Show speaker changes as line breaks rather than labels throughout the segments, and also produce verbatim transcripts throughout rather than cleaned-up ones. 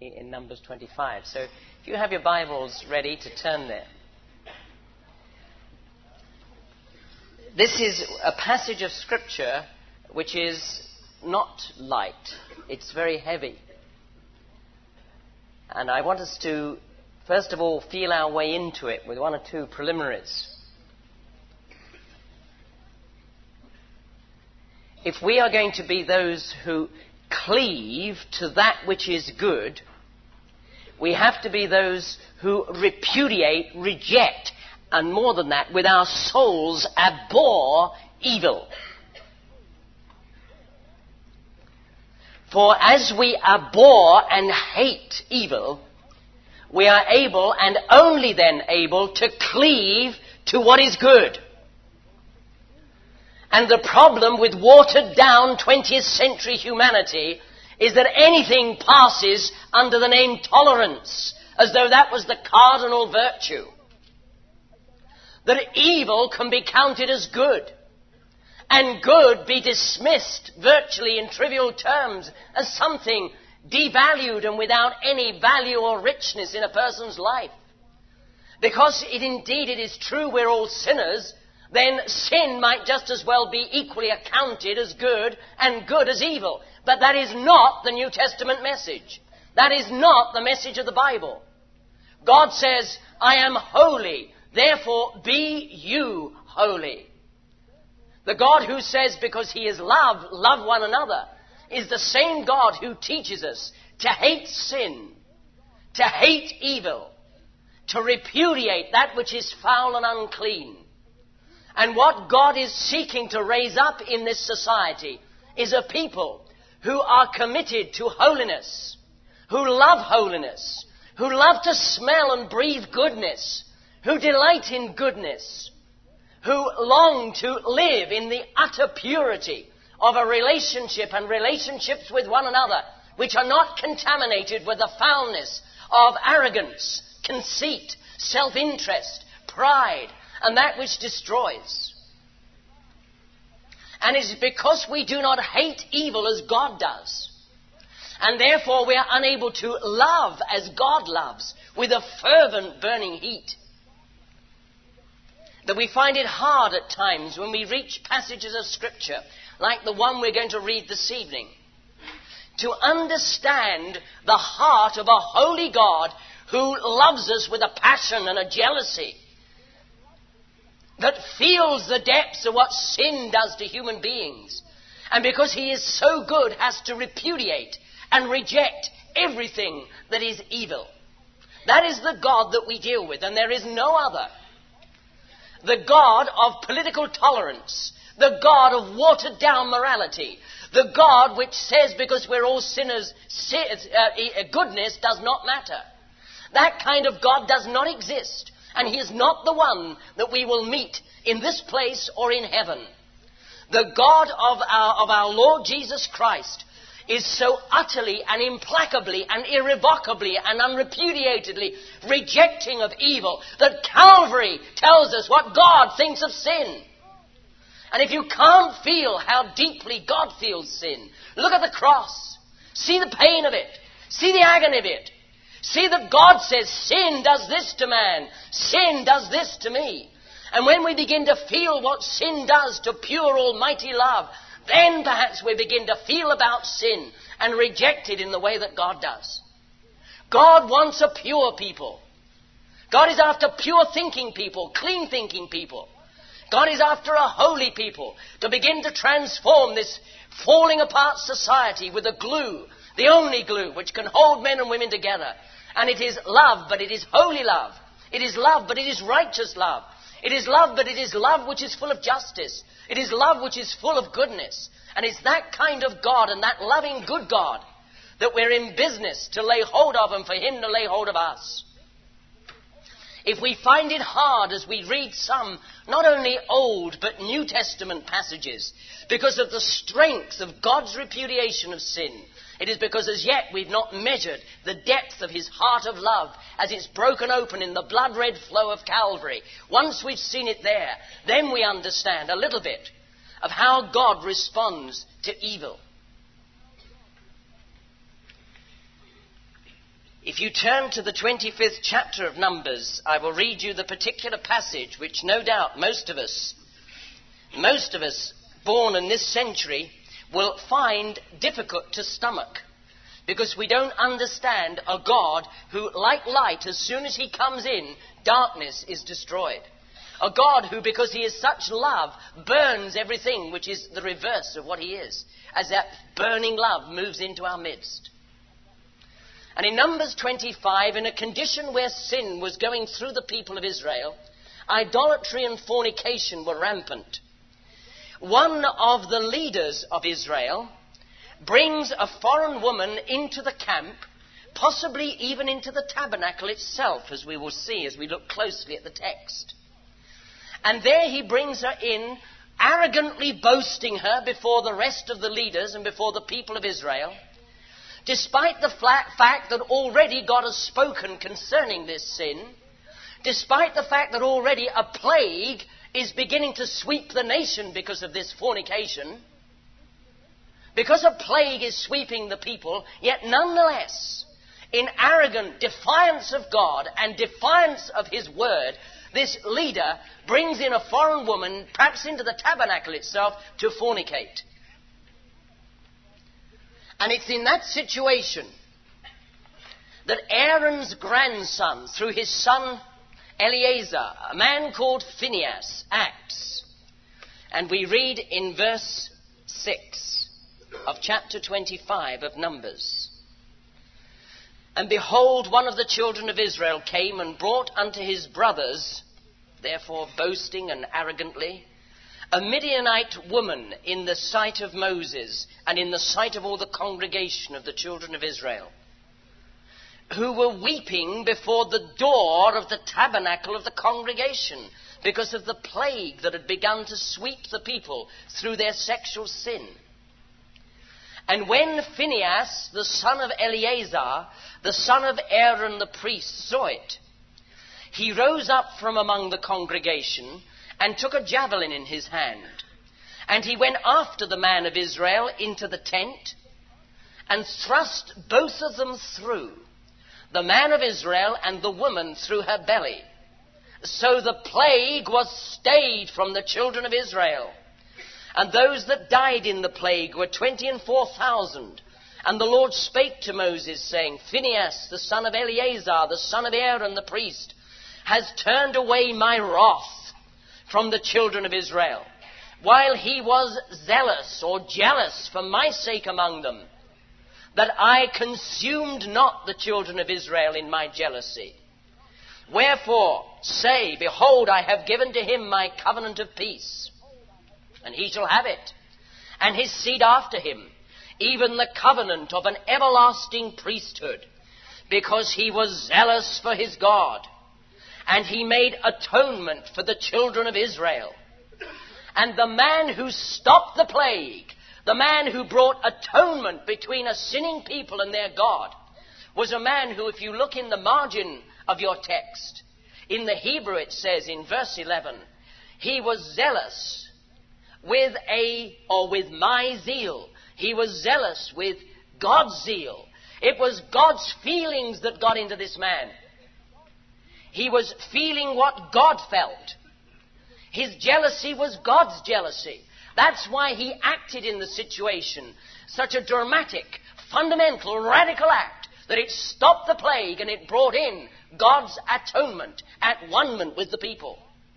in Numbers twenty-five. So if you have your Bibles ready to turn there. This is a passage of Scripture which is not light. It's very heavy. And I want us to, first of all, feel our way into it with one or two preliminaries. If we are going to be those who cleave to that which is good, we have to be those who repudiate, reject, and more than that, with our souls abhor evil. For as we abhor and hate evil, we are able, and only then able, to cleave to what is good. And the problem with watered-down twentieth century humanity is that anything passes under the name tolerance, as though that was the cardinal virtue. That evil can be counted as good, and good be dismissed virtually in trivial terms as something devalued and without any value or richness in a person's life. Because it indeed it is true we're all sinners, then sin might just as well be equally accounted as good and good as evil. But that is not the New Testament message. That is not the message of the Bible. God says, I am holy, therefore be you holy. The God who says, because he is love, love one another, is the same God who teaches us to hate sin, to hate evil, to repudiate that which is foul and unclean. And what God is seeking to raise up in this society is a people who are committed to holiness, who love holiness, who love to smell and breathe goodness, who delight in goodness, who long to live in the utter purity of a relationship and relationships with one another, which are not contaminated with the foulness of arrogance, conceit, self-interest, pride, and that which destroys. And it is because we do not hate evil as God does, and therefore we are unable to love as God loves, with a fervent burning heat, that we find it hard at times when we reach passages of Scripture, like the one we're going to read this evening, to understand the heart of a holy God who loves us with a passion and a jealousy, that feels the depths of what sin does to human beings, and because he is so good has to repudiate and reject everything that is evil. That is the God that we deal with, and there is no other. The God of political tolerance, the God of watered-down morality, the God which says because we're all sinners, uh, goodness does not matter. That kind of God does not exist. And he is not the one that we will meet in this place or in heaven. The God of our, of our Lord Jesus Christ is so utterly and implacably and irrevocably and unrepudiatedly rejecting of evil that Calvary tells us what God thinks of sin. And if you can't feel how deeply God feels sin, look at the cross. See the pain of it. See the agony of it. See that God says, sin does this to man, sin does this to me. And when we begin to feel what sin does to pure almighty love, then perhaps we begin to feel about sin and reject it in the way that God does. God wants a pure people. God is after pure thinking people, clean thinking people. God is after a holy people to begin to transform this falling apart society with a glue, the only glue which can hold men and women together. And it is love, but it is holy love. It is love, but it is righteous love. It is love, but it is love which is full of justice. It is love which is full of goodness. And it's that kind of God and that loving good God that we're in business to lay hold of and for him to lay hold of us. If we find it hard as we read some, not only Old but New Testament passages, because of the strength of God's repudiation of sin, it is because as yet we've not measured the depth of his heart of love as it's broken open in the blood-red flow of Calvary. Once we've seen it there, then we understand a little bit of how God responds to evil. If you turn to the twenty-fifth chapter of Numbers, I will read you the particular passage which no doubt most of us, most of us born in this century, will find difficult to stomach, because we don't understand a God who, like light, as soon as he comes in, darkness is destroyed. A God who, because he is such love, burns everything which is the reverse of what he is, as that burning love moves into our midst. And in Numbers twenty-five, in a condition where sin was going through the people of Israel, idolatry and fornication were rampant. One of the leaders of Israel brings a foreign woman into the camp, possibly even into the tabernacle itself, as we will see as we look closely at the text. And there he brings her in, arrogantly boasting her before the rest of the leaders and before the people of Israel, despite the fact that already God has spoken concerning this sin, despite the fact that already a plague is beginning to sweep the nation because of this fornication. Because a plague is sweeping the people, yet nonetheless, in arrogant defiance of God and defiance of his word, this leader brings in a foreign woman, perhaps into the tabernacle itself, to fornicate. And it's in that situation that Aaron's grandson, through his son Eleazar, a man called Phinehas, acts. And we read in verse six of chapter twenty-five of Numbers. And behold, one of the children of Israel came and brought unto his brothers, therefore boasting and arrogantly, a Midianite woman in the sight of Moses and in the sight of all the congregation of the children of Israel, who were weeping before the door of the tabernacle of the congregation because of the plague that had begun to sweep the people through their sexual sin. And when Phinehas, the son of Eleazar, the son of Aaron the priest, saw it, he rose up from among the congregation and took a javelin in his hand. And he went after the man of Israel into the tent and thrust both of them through, the man of Israel and the woman through her belly. So the plague was stayed from the children of Israel. And those that died in the plague were twenty and four thousand. And the Lord spake to Moses, saying, Phinehas, the son of Eleazar, the son of Aaron the priest, has turned away my wrath from the children of Israel, while he was zealous or jealous for my sake among them, that I consumed not the children of Israel in my jealousy. Wherefore say, behold, I have given to him my covenant of peace, and he shall have it, and his seed after him, even the covenant of an everlasting priesthood, because he was zealous for his God, and he made atonement for the children of Israel. And the man who stopped the plague, the man who brought atonement between a sinning people and their God, was a man who, if you look in the margin of your text, in the Hebrew it says in verse eleven, he was zealous with a, or with my zeal. He was zealous with God's zeal. It was God's feelings that got into this man. He was feeling what God felt. His jealousy was God's jealousy. That's why he acted in the situation. Such a dramatic, fundamental, radical act that it stopped the plague and it brought in God's atonement at one-ment with the people.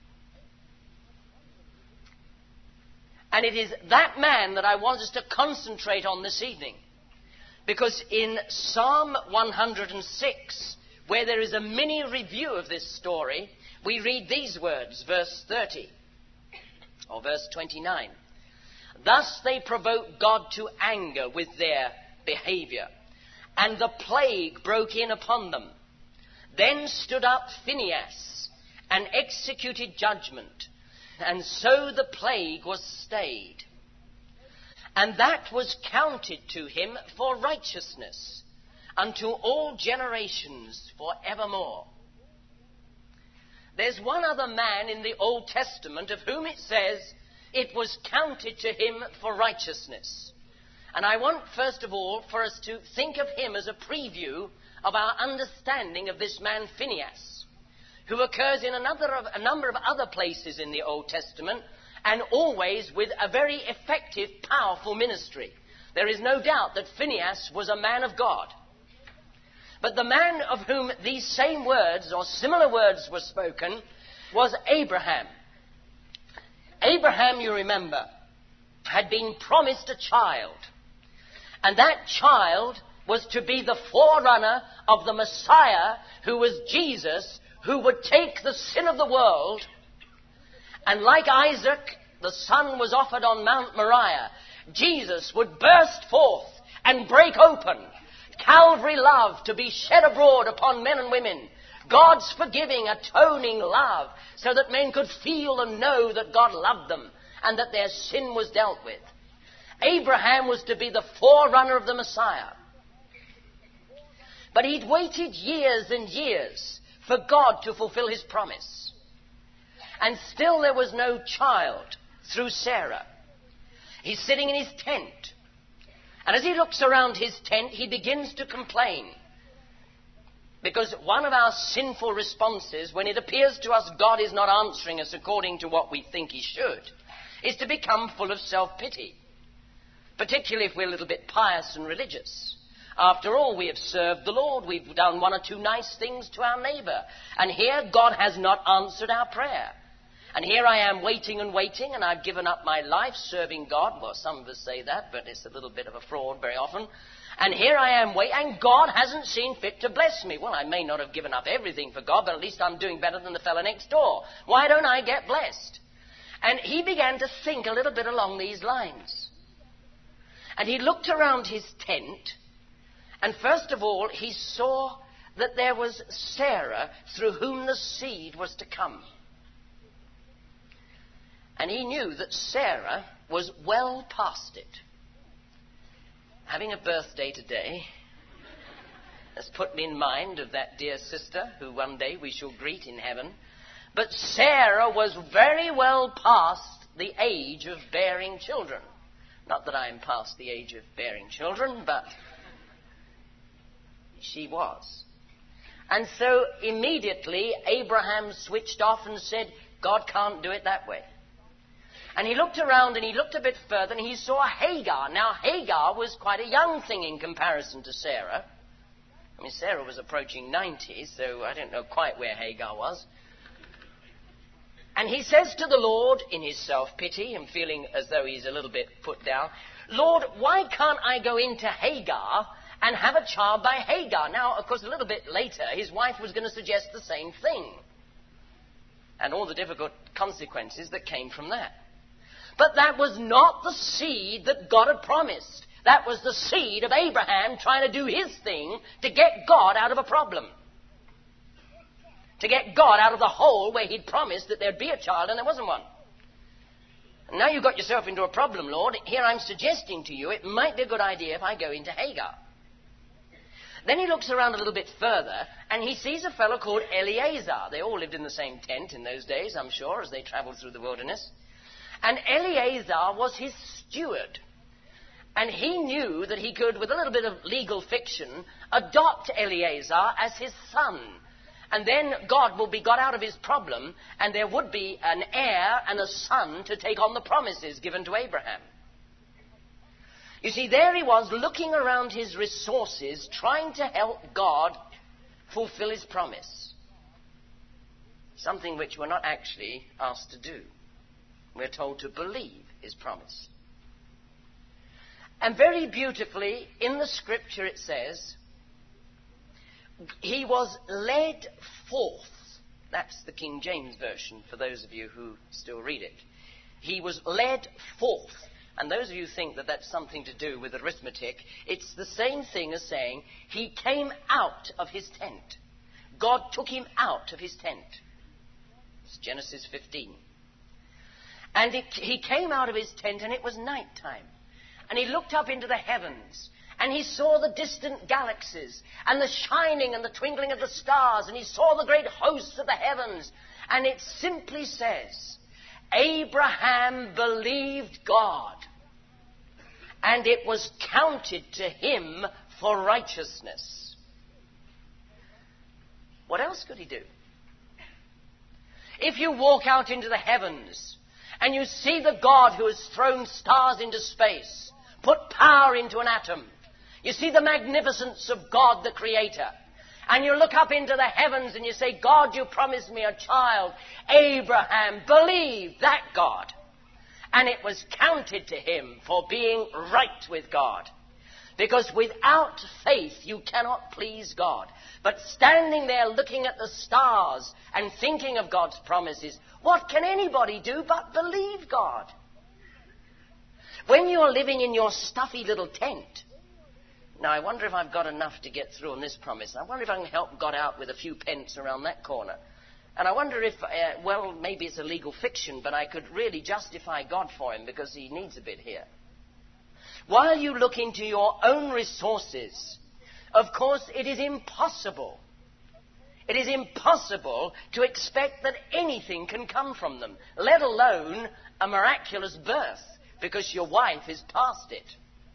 And it is that man that I want us to concentrate on this evening. Because in Psalm one hundred six, where there is a mini review of this story, we read these words, verse thirty, or verse twenty-nine. Thus they provoked God to anger with their behavior, and the plague broke in upon them. Then stood up Phinehas and executed judgment, and so the plague was stayed. And that was counted to him for righteousness unto all generations for evermore. There's one other man in the Old Testament of whom it says it was counted to him for righteousness. And I want, first of all, for us to think of him as a preview of our understanding of this man Phinehas, who occurs in another of, a number of other places in the Old Testament, and always with a very effective, powerful ministry. There is no doubt that Phinehas was a man of God. But the man of whom these same words or similar words were spoken was Abraham. Abraham, you remember, had been promised a child. And that child was to be the forerunner of the Messiah, who was Jesus, who would take the sin of the world. And like Isaac, the son was offered on Mount Moriah, Jesus would burst forth and break open Calvary love to be shed abroad upon men and women. God's forgiving, atoning love, so that men could feel and know that God loved them and that their sin was dealt with. Abraham was to be the forerunner of the Messiah. But he'd waited years and years for God to fulfill his promise. And still there was no child through Sarah. He's sitting in his tent. And as he looks around his tent, he begins to complain. Because one of our sinful responses, when it appears to us God is not answering us according to what we think he should, is to become full of self-pity. Particularly if we're a little bit pious and religious. After all, we have served the Lord. We've done one or two nice things to our neighbor. And here God has not answered our prayer. And here I am waiting and waiting, and I've given up my life serving God. Well, some of us say that, but it's a little bit of a fraud very often. And here I am waiting, and God hasn't seen fit to bless me. Well, I may not have given up everything for God, but at least I'm doing better than the fellow next door. Why don't I get blessed? And he began to think a little bit along these lines. And he looked around his tent, and first of all, he saw that there was Sarah through whom the seed was to come. And he knew that Sarah was well past it. Having a birthday today has put me in mind of that dear sister who one day we shall greet in heaven. But Sarah was very well past the age of bearing children. Not that I'm past the age of bearing children, but she was. And so immediately Abraham switched off and said, God can't do it that way. And he looked around and he looked a bit further and he saw Hagar. Now, Hagar was quite a young thing in comparison to Sarah. I mean, Sarah was approaching ninety, so I don't know quite where Hagar was. And he says to the Lord, in his self-pity and feeling as though he's a little bit put down, Lord, why can't I go into Hagar and have a child by Hagar? Now, of course, a little bit later, his wife was going to suggest the same thing. And all the difficult consequences that came from that. But that was not the seed that God had promised. That was the seed of Abraham trying to do his thing to get God out of a problem. To get God out of the hole where he'd promised that there'd be a child and there wasn't one. And now you've got yourself into a problem, Lord. Here I'm suggesting to you it might be a good idea if I go into Hagar. Then he looks around a little bit further and he sees a fellow called Eliezer. They all lived in the same tent in those days, I'm sure, as they traveled through the wilderness. And Eliezer was his steward. And he knew that he could, with a little bit of legal fiction, adopt Eliezer as his son. And then God will be got out of his problem, and there would be an heir and a son to take on the promises given to Abraham. You see, there he was looking around his resources, trying to help God fulfill his promise. Something which we're not actually asked to do. We're told to believe his promise. And very beautifully, in the scripture it says, he was led forth. That's the King James Version, for those of you who still read it. He was led forth. And those of you who think that that's something to do with arithmetic, it's the same thing as saying he came out of his tent. God took him out of his tent. It's Genesis fifteen. And it, he came out of his tent and it was night time. And he looked up into the heavens and he saw the distant galaxies and the shining and the twinkling of the stars, and he saw the great hosts of the heavens. And it simply says, Abraham believed God, and it was counted to him for righteousness. What else could he do? If you walk out into the heavens and you see the God who has thrown stars into space, put power into an atom, you see the magnificence of God the Creator, and you look up into the heavens and you say, God, you promised me a child. Abraham believed that God, and it was counted to him for being right with God. Because without faith you cannot please God. But standing there looking at the stars and thinking of God's promises, what can anybody do but believe God? When you're living in your stuffy little tent, now I wonder if I've got enough to get through on this promise. I wonder if I can help God out with a few pence around that corner. And I wonder if, uh, well, maybe it's a legal fiction, but I could really justify God for him because he needs a bit here. While you look into your own resources, of course, it is impossible. It is impossible to expect that anything can come from them, let alone a miraculous birth, because your wife is past it.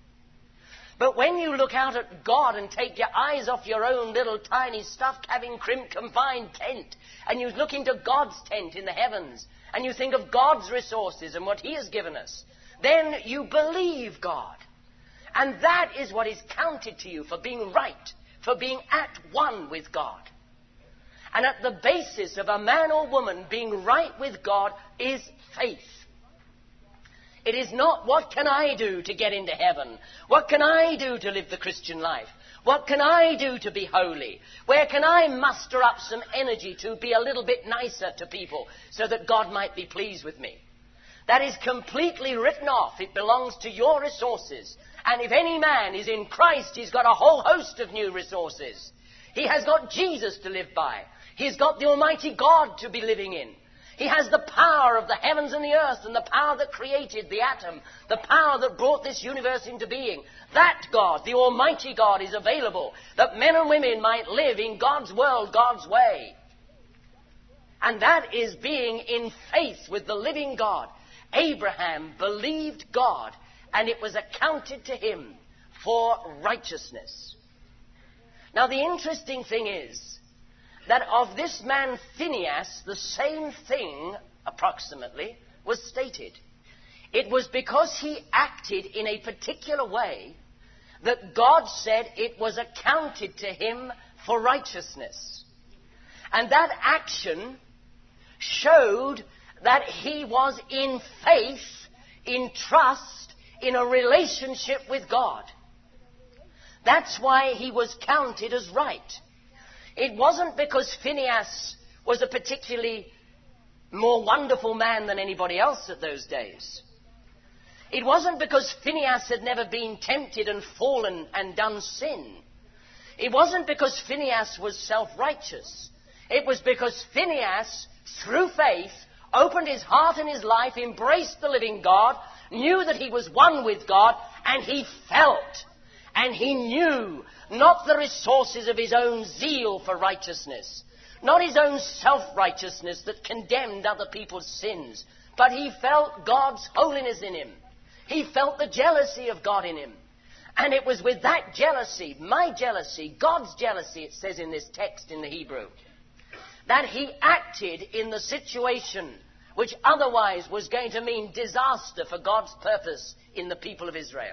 But when you look out at God and take your eyes off your own little tiny stuffed, having crimped, confined tent, and you look into God's tent in the heavens, and you think of God's resources and what he has given us, then you believe God. And that is what is counted to you for being right, for being at one with God. And at the basis of a man or woman being right with God is faith. It is not, what can I do to get into heaven? What can I do to live the Christian life? What can I do to be holy? Where can I muster up some energy to be a little bit nicer to people so that God might be pleased with me? That is completely written off. It belongs to your resources. And if any man is in Christ, he's got a whole host of new resources. He has got Jesus to live by. He's got the Almighty God to be living in. He has the power of the heavens and the earth and the power that created the atom, the power that brought this universe into being. That God, the Almighty God, is available that men and women might live in God's world, God's way. And that is being in faith with the living God. Abraham believed God, and it was accounted to him for righteousness. Now, the interesting thing is that of this man Phinehas, the same thing, approximately, was stated. It was because he acted in a particular way that God said it was accounted to him for righteousness. And that action showed that he was in faith, in trust, in a relationship with God. That's why he was counted as right. It wasn't because Phinehas was a particularly more wonderful man than anybody else at those days. It wasn't because Phinehas had never been tempted and fallen and done sin. It wasn't because Phinehas was self-righteous. It was because Phinehas, through faith, opened his heart and his life, embraced the living God, knew that he was one with God, and he felt and he knew not the resources of his own zeal for righteousness, not his own self-righteousness that condemned other people's sins, but he felt God's holiness in him. He felt the jealousy of God in him. And it was with that jealousy, my jealousy, God's jealousy, it says in this text in the Hebrew, that he acted in the situation which otherwise was going to mean disaster for God's purpose in the people of Israel.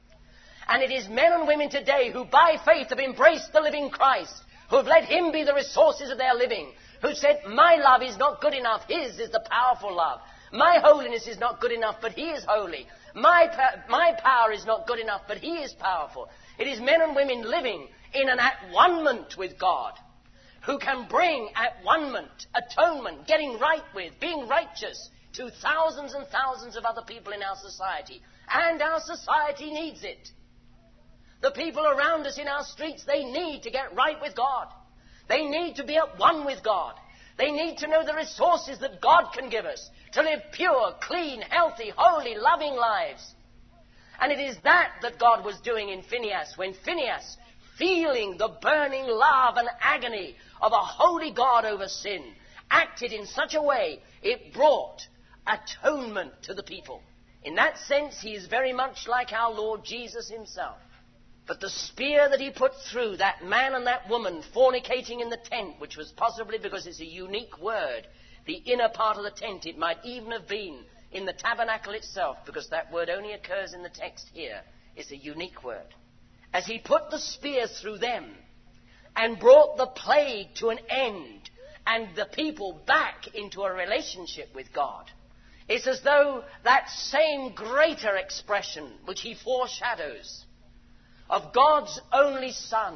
And it is men and women today who by faith have embraced the living Christ, who have let him be the resources of their living, who said, my love is not good enough, his is the powerful love. My holiness is not good enough, but he is holy. My, pa- my power is not good enough, but he is powerful. It is men and women living in an at-one-ment with God, who can bring at-one-ment, atonement, getting right with, being righteous to thousands and thousands of other people in our society. And our society needs it. The people around us in our streets, they need to get right with God. They need to be at one with God. They need to know the resources that God can give us to live pure, clean, healthy, holy, loving lives. And it is that that God was doing in Phinehas, when Phinehas, feeling the burning love and agony of a holy God over sin, acted in such a way it brought atonement to the people. In that sense, he is very much like our Lord Jesus himself. But the spear that he put through that man and that woman fornicating in the tent, which was possibly, because it's a unique word, the inner part of the tent, it might even have been in the tabernacle itself, because that word only occurs in the text here. It's a unique word. As he put the spear through them and brought the plague to an end and the people back into a relationship with God, it's as though that same greater expression which he foreshadows of God's only Son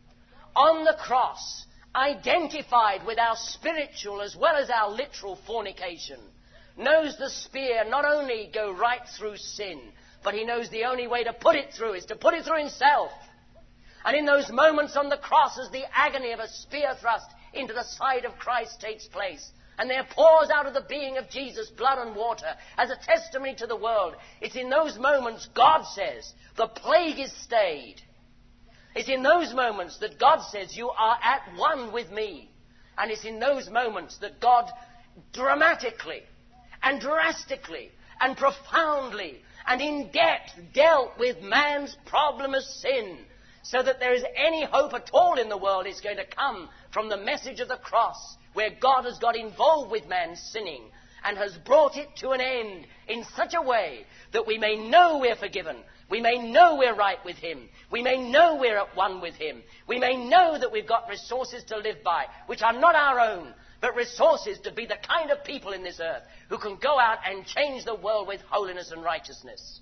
on the cross, identified with our spiritual as well as our literal fornication, knows the spear not only go right through sin, but he knows the only way to put it through is to put it through himself. And in those moments on the cross, as the agony of a spear thrust into the side of Christ takes place, and there pours out of the being of Jesus blood and water as a testimony to the world, it's in those moments God says, the plague is stayed. It's in those moments that God says, you are at one with me. And it's in those moments that God dramatically and drastically and profoundly and in depth dealt with man's problem of sin, so that there is any hope at all in the world is going to come from the message of the cross, where God has got involved with man's sinning and has brought it to an end in such a way that we may know we're forgiven. We may know we're right with him. We may know we're at one with him. We may know that we've got resources to live by, which are not our own, but resources to be the kind of people in this earth who can go out and change the world with holiness and righteousness.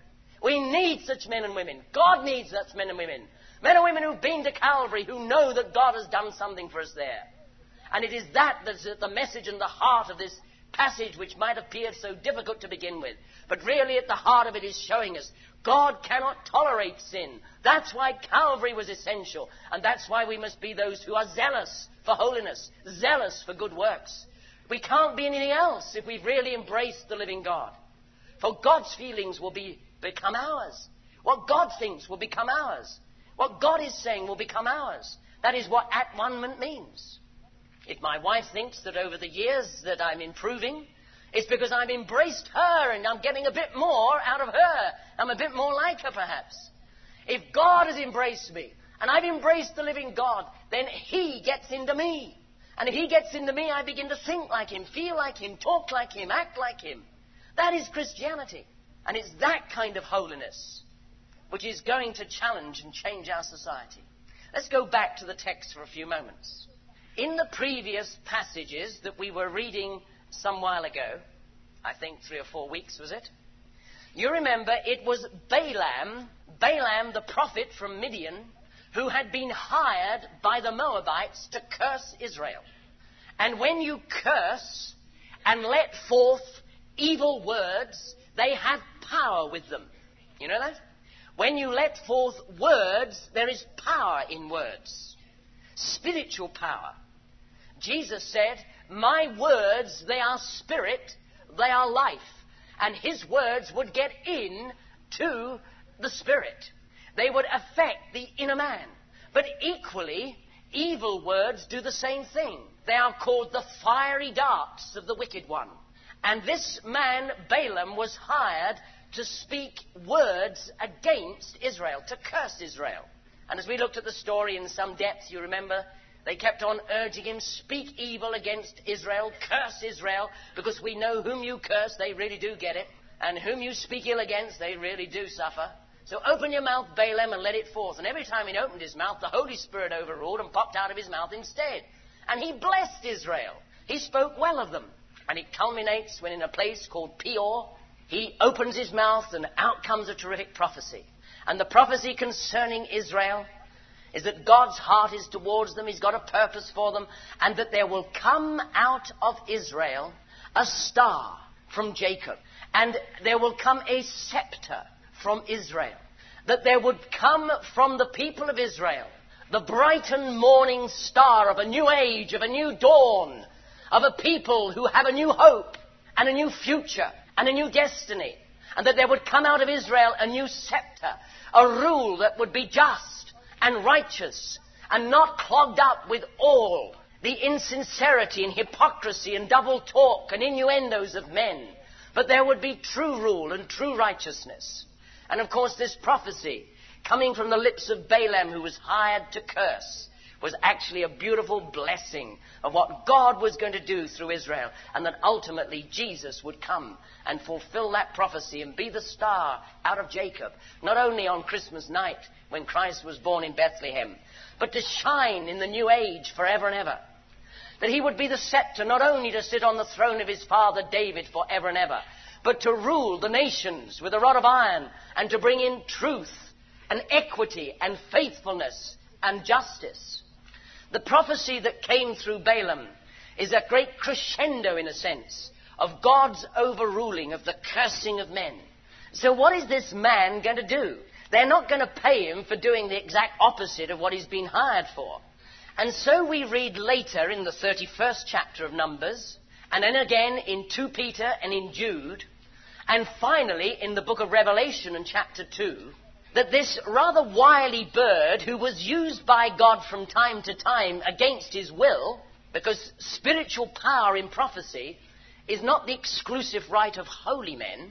We need such men and women. God needs such men and women. Men and women who've been to Calvary, who know that God has done something for us there. And it is that that's at the message and the heart of this passage, which might appear so difficult to begin with. But really at the heart of it is showing us God cannot tolerate sin. That's why Calvary was essential. And that's why we must be those who are zealous for holiness, zealous for good works. We can't be anything else if we've really embraced the living God. For God's feelings will be, become ours. What God thinks will become ours. What God is saying will become ours. That is what at one-ment means. If my wife thinks that over the years that I'm improving, it's because I've embraced her and I'm getting a bit more out of her. I'm a bit more like her, perhaps. If God has embraced me and I've embraced the living God, then he gets into me. And if he gets into me, I begin to think like him, feel like him, talk like him, act like him. That is Christianity. And it's that kind of holiness which is going to challenge and change our society. Let's go back to the text for a few moments. In the previous passages that we were reading some while ago, I think three or four weeks was it, you remember it was Balaam, Balaam the prophet from Midian, who had been hired by the Moabites to curse Israel. And when you curse and let forth evil words, they have power with them. You know that? When you let forth words, there is power in words. Spiritual power. Jesus said, my words, they are spirit, they are life. And his words would get in to the spirit. They would affect the inner man. But equally, evil words do the same thing. They are called the fiery darts of the wicked one. And this man, Balaam, was hired to speak words against Israel, to curse Israel. And as we looked at the story in some depth, you remember, they kept on urging him, speak evil against Israel, curse Israel, because we know whom you curse, they really do get it, and whom you speak ill against, they really do suffer. So open your mouth, Balaam, and let it forth. And every time he opened his mouth, the Holy Spirit overruled and popped out of his mouth instead. And he blessed Israel. He spoke well of them. And it culminates when in a place called Peor, he opens his mouth and out comes a terrific prophecy. And the prophecy concerning Israel is that God's heart is towards them, he's got a purpose for them, and that there will come out of Israel a star from Jacob, and there will come a scepter from Israel, that there would come from the people of Israel the bright and morning star of a new age, of a new dawn, of a people who have a new hope and a new future and a new destiny, and that there would come out of Israel a new scepter, a rule that would be just and righteous and not clogged up with all the insincerity and hypocrisy and double talk and innuendos of men. But there would be true rule and true righteousness. And of course this prophecy coming from the lips of Balaam, who was hired to curse, was actually a beautiful blessing of what God was going to do through Israel, and that ultimately Jesus would come and fulfill that prophecy and be the star out of Jacob, not only on Christmas night when Christ was born in Bethlehem, but to shine in the new age forever and ever. That he would be the scepter, not only to sit on the throne of his father David forever and ever, but to rule the nations with a rod of iron and to bring in truth and equity and faithfulness and justice. The prophecy that came through Balaam is a great crescendo, in a sense, of God's overruling of the cursing of men. So what is this man going to do? They're not going to pay him for doing the exact opposite of what he's been hired for. And so we read later in the thirty-first chapter of Numbers, and then again in Second Peter and in Jude, and finally in the book of Revelation in chapter two, that this rather wily bird, who was used by God from time to time against his will, because spiritual power in prophecy is not the exclusive right of holy men.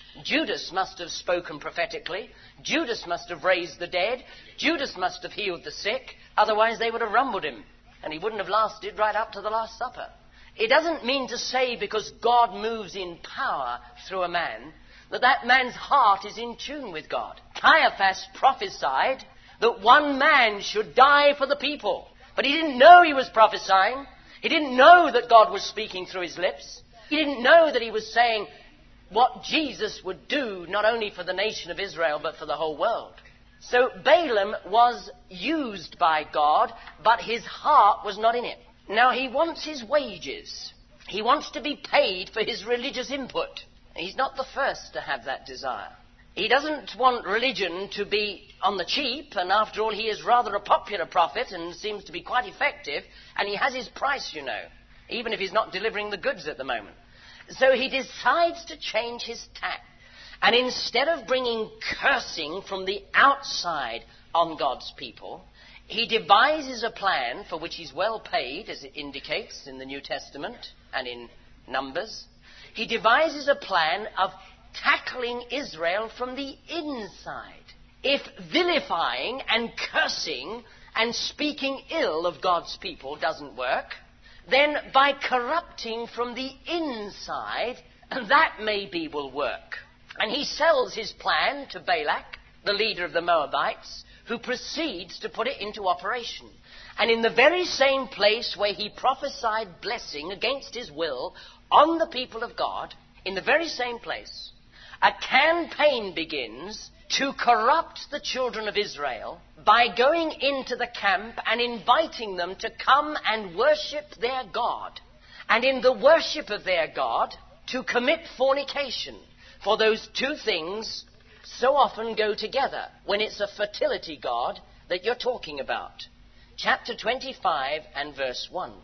Judas must have spoken prophetically. Judas must have raised the dead. Judas must have healed the sick. Otherwise they would have rumbled him, and he wouldn't have lasted right up to the Last Supper. It doesn't mean to say because God moves in power through a man, that that man's heart is in tune with God. Caiaphas prophesied that one man should die for the people. But he didn't know he was prophesying. He didn't know that God was speaking through his lips. He didn't know that he was saying what Jesus would do, not only for the nation of Israel, but for the whole world. So Balaam was used by God, but his heart was not in it. Now he wants his wages. He wants to be paid for his religious input. He's not the first to have that desire. He doesn't want religion to be on the cheap, and after all, he is rather a popular prophet and seems to be quite effective, and he has his price, you know, even if he's not delivering the goods at the moment. So he decides to change his tack, and instead of bringing cursing from the outside on God's people, he devises a plan for which he's well paid, as it indicates in the New Testament and in Numbers. He devises a plan of tackling Israel from the inside. If vilifying and cursing and speaking ill of God's people doesn't work, then by corrupting from the inside, that maybe will work. And he sells his plan to Balak, the leader of the Moabites, who proceeds to put it into operation. And in the very same place where he prophesied blessing against his will on the people of God, in the very same place, a campaign begins to corrupt the children of Israel by going into the camp and inviting them to come and worship their God. And in the worship of their God, to commit fornication. For those two things so often go together when it's a fertility god that you're talking about. Chapter twenty-five and verse one.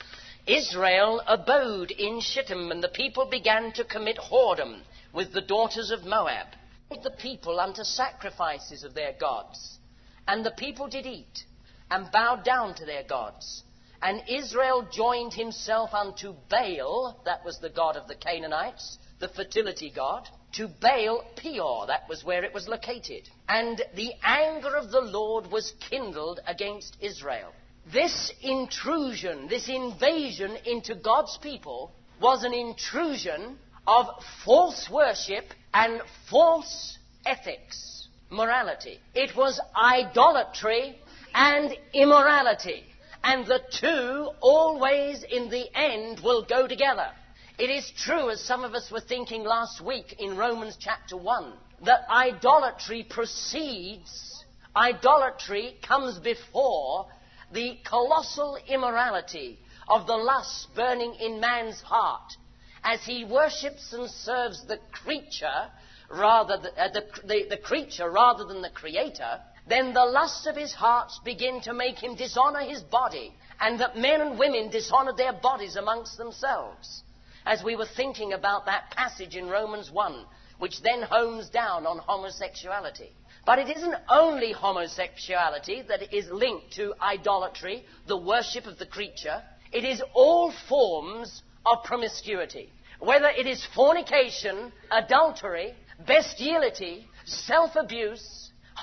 Israel abode in Shittim, and the people began to commit whoredom with the daughters of Moab. The people unto sacrifices of their gods. And the people did eat, and bowed down to their gods. And Israel joined himself unto Baal, that was the god of the Canaanites, the fertility god, to Baal Peor, that was where it was located. And the anger of the Lord was kindled against Israel. This intrusion, this invasion into God's people was an intrusion of false worship and false ethics, morality. It was idolatry and immorality. And the two always in the end will go together. It is true, as some of us were thinking last week in Romans chapter one, that idolatry precedes, idolatry comes before the colossal immorality of the lust burning in man's heart as he worships and serves the creature rather than, uh, the, the, the creature rather than the creator. Then the lusts of his heart begin to make him dishonor his body, and that men and women dishonor their bodies amongst themselves. As we were thinking about that passage in Romans one, which then homes down on homosexuality. But it isn't only homosexuality that is linked to idolatry, the worship of the creature. It is all forms of promiscuity. Whether it is fornication, adultery, bestiality, self-abuse,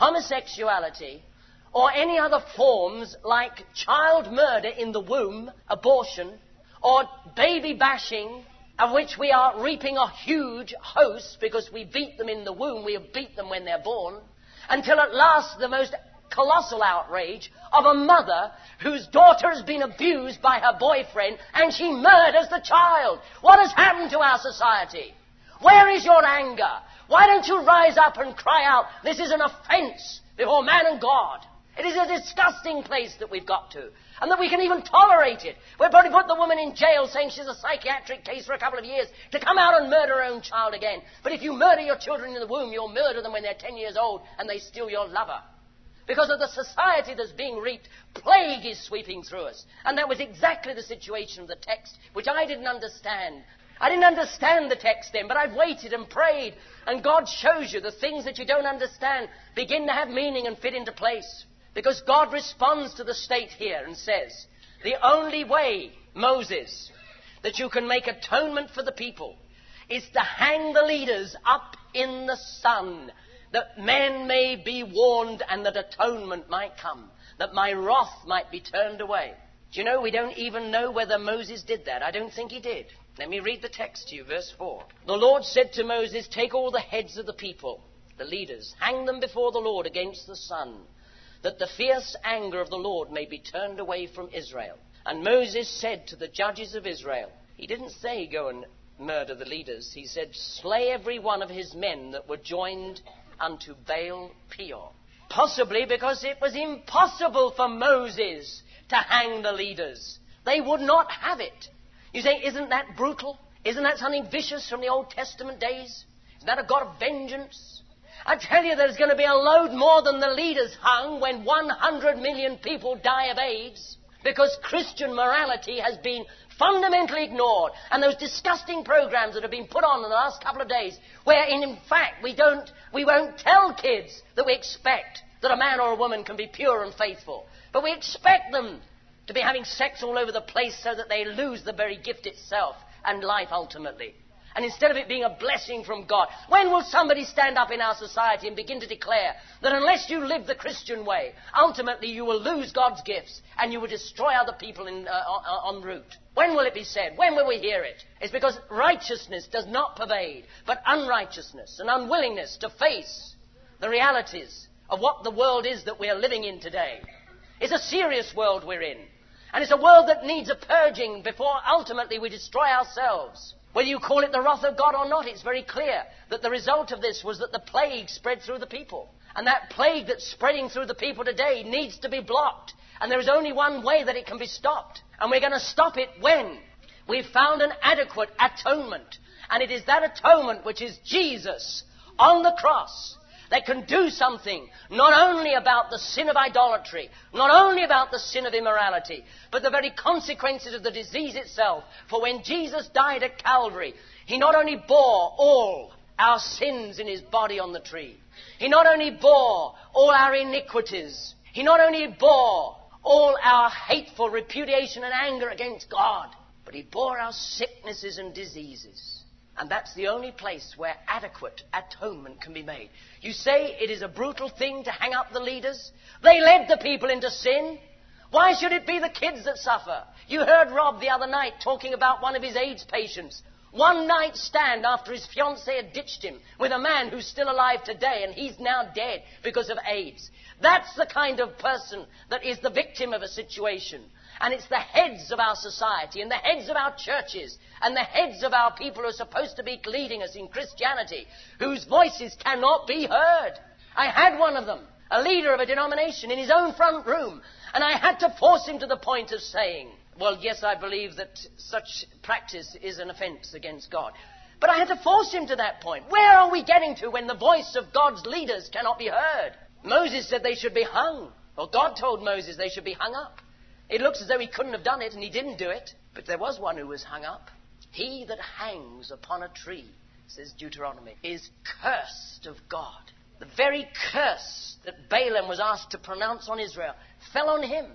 homosexuality, or any other forms like child murder in the womb, abortion, or baby bashing, of which we are reaping a huge host because we beat them in the womb, we have beat them when they're born, until at last the most colossal outrage of a mother whose daughter has been abused by her boyfriend and she murders the child. What has happened to our society? Where is your anger? Why don't you rise up and cry out, this is an offense before man and God? It is a disgusting place that we've got to, and that we can even tolerate it. We'll probably put the woman in jail saying she's a psychiatric case for a couple of years to come out and murder her own child again. But if you murder your children in the womb, you'll murder them when they're ten years old and they steal your lover. Because of the society that's being reaped, plague is sweeping through us. And that was exactly the situation of the text, which I didn't understand. I didn't understand the text then, but I've waited and prayed, and God shows you the things that you don't understand begin to have meaning and fit into place. Because God responds to the state here and says, the only way, Moses, that you can make atonement for the people is to hang the leaders up in the sun, that men may be warned and that atonement might come, that my wrath might be turned away. Do you know, we don't even know whether Moses did that. I don't think he did. Let me read the text to you, verse four. The Lord said to Moses, take all the heads of the people, the leaders, hang them before the Lord against the sun, that the fierce anger of the Lord may be turned away from Israel. And Moses said to the judges of Israel, he didn't say go and murder the leaders. He said, slay every one of his men that were joined unto Baal Peor. Possibly because it was impossible for Moses to hang the leaders. They would not have it. You say, isn't that brutal? Isn't that something vicious from the Old Testament days? Isn't that a God of vengeance? I tell you, there's going to be a load more than the leaders hung when one hundred million people die of AIDS, because Christian morality has been fundamentally ignored. And those disgusting programs that have been put on in the last couple of days, where in, in fact we don't, we won't tell kids that we expect that a man or a woman can be pure and faithful, but we expect them to be having sex all over the place so that they lose the very gift itself and life ultimately. And instead of it being a blessing from God, when will somebody stand up in our society and begin to declare that unless you live the Christian way, ultimately you will lose God's gifts and you will destroy other people in, uh, en route? When will it be said? When will we hear it? It's because righteousness does not pervade, but unrighteousness and unwillingness to face the realities of what the world is that we are living in today. It's a serious world we're in. And it's a world that needs a purging before ultimately we destroy ourselves. Whether you call it the wrath of God or not, it's very clear that the result of this was that the plague spread through the people. And that plague that's spreading through the people today needs to be blocked. And there is only one way that it can be stopped. And we're going to stop it when we've found an adequate atonement. And it is that atonement which is Jesus on the cross that can do something not only about the sin of idolatry, not only about the sin of immorality, but the very consequences of the disease itself. For when Jesus died at Calvary, he not only bore all our sins in his body on the tree, he not only bore all our iniquities, he not only bore all our hateful repudiation and anger against God, but he bore our sicknesses and diseases. And that's the only place where adequate atonement can be made. You say it is a brutal thing to hang up the leaders? They led the people into sin. Why should it be the kids that suffer? You heard Rob the other night talking about one of his AIDS patients. One night stand after his fiancée had ditched him with a man who's still alive today, and he's now dead because of AIDS. That's the kind of person that is the victim of a situation. And it's the heads of our society and the heads of our churches and the heads of our people who are supposed to be leading us in Christianity whose voices cannot be heard. I had one of them, a leader of a denomination, in his own front room, and I had to force him to the point of saying, well, yes, I believe that such practice is an offense against God. But I had to force him to that point. Where are we getting to when the voice of God's leaders cannot be heard? Moses said they should be hung. Well, God told Moses they should be hung up. It looks as though he couldn't have done it, and he didn't do it. But there was one who was hung up. He that hangs upon a tree, says Deuteronomy, is cursed of God. The very curse that Balaam was asked to pronounce on Israel fell on him.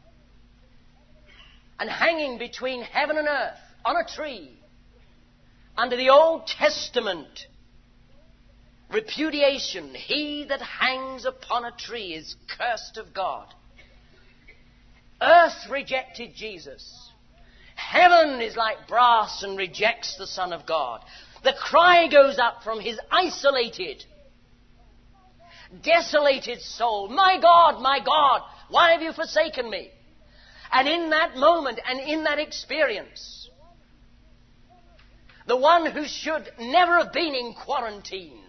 And hanging between heaven and earth on a tree, under the Old Testament Repudiation. He that hangs upon a tree is cursed of God. Earth rejected Jesus. Heaven is like brass and rejects the Son of God. The cry goes up from his isolated, desolated soul. My God, my God, why have you forsaken me? And in that moment and in that experience, the one who should never have been in quarantine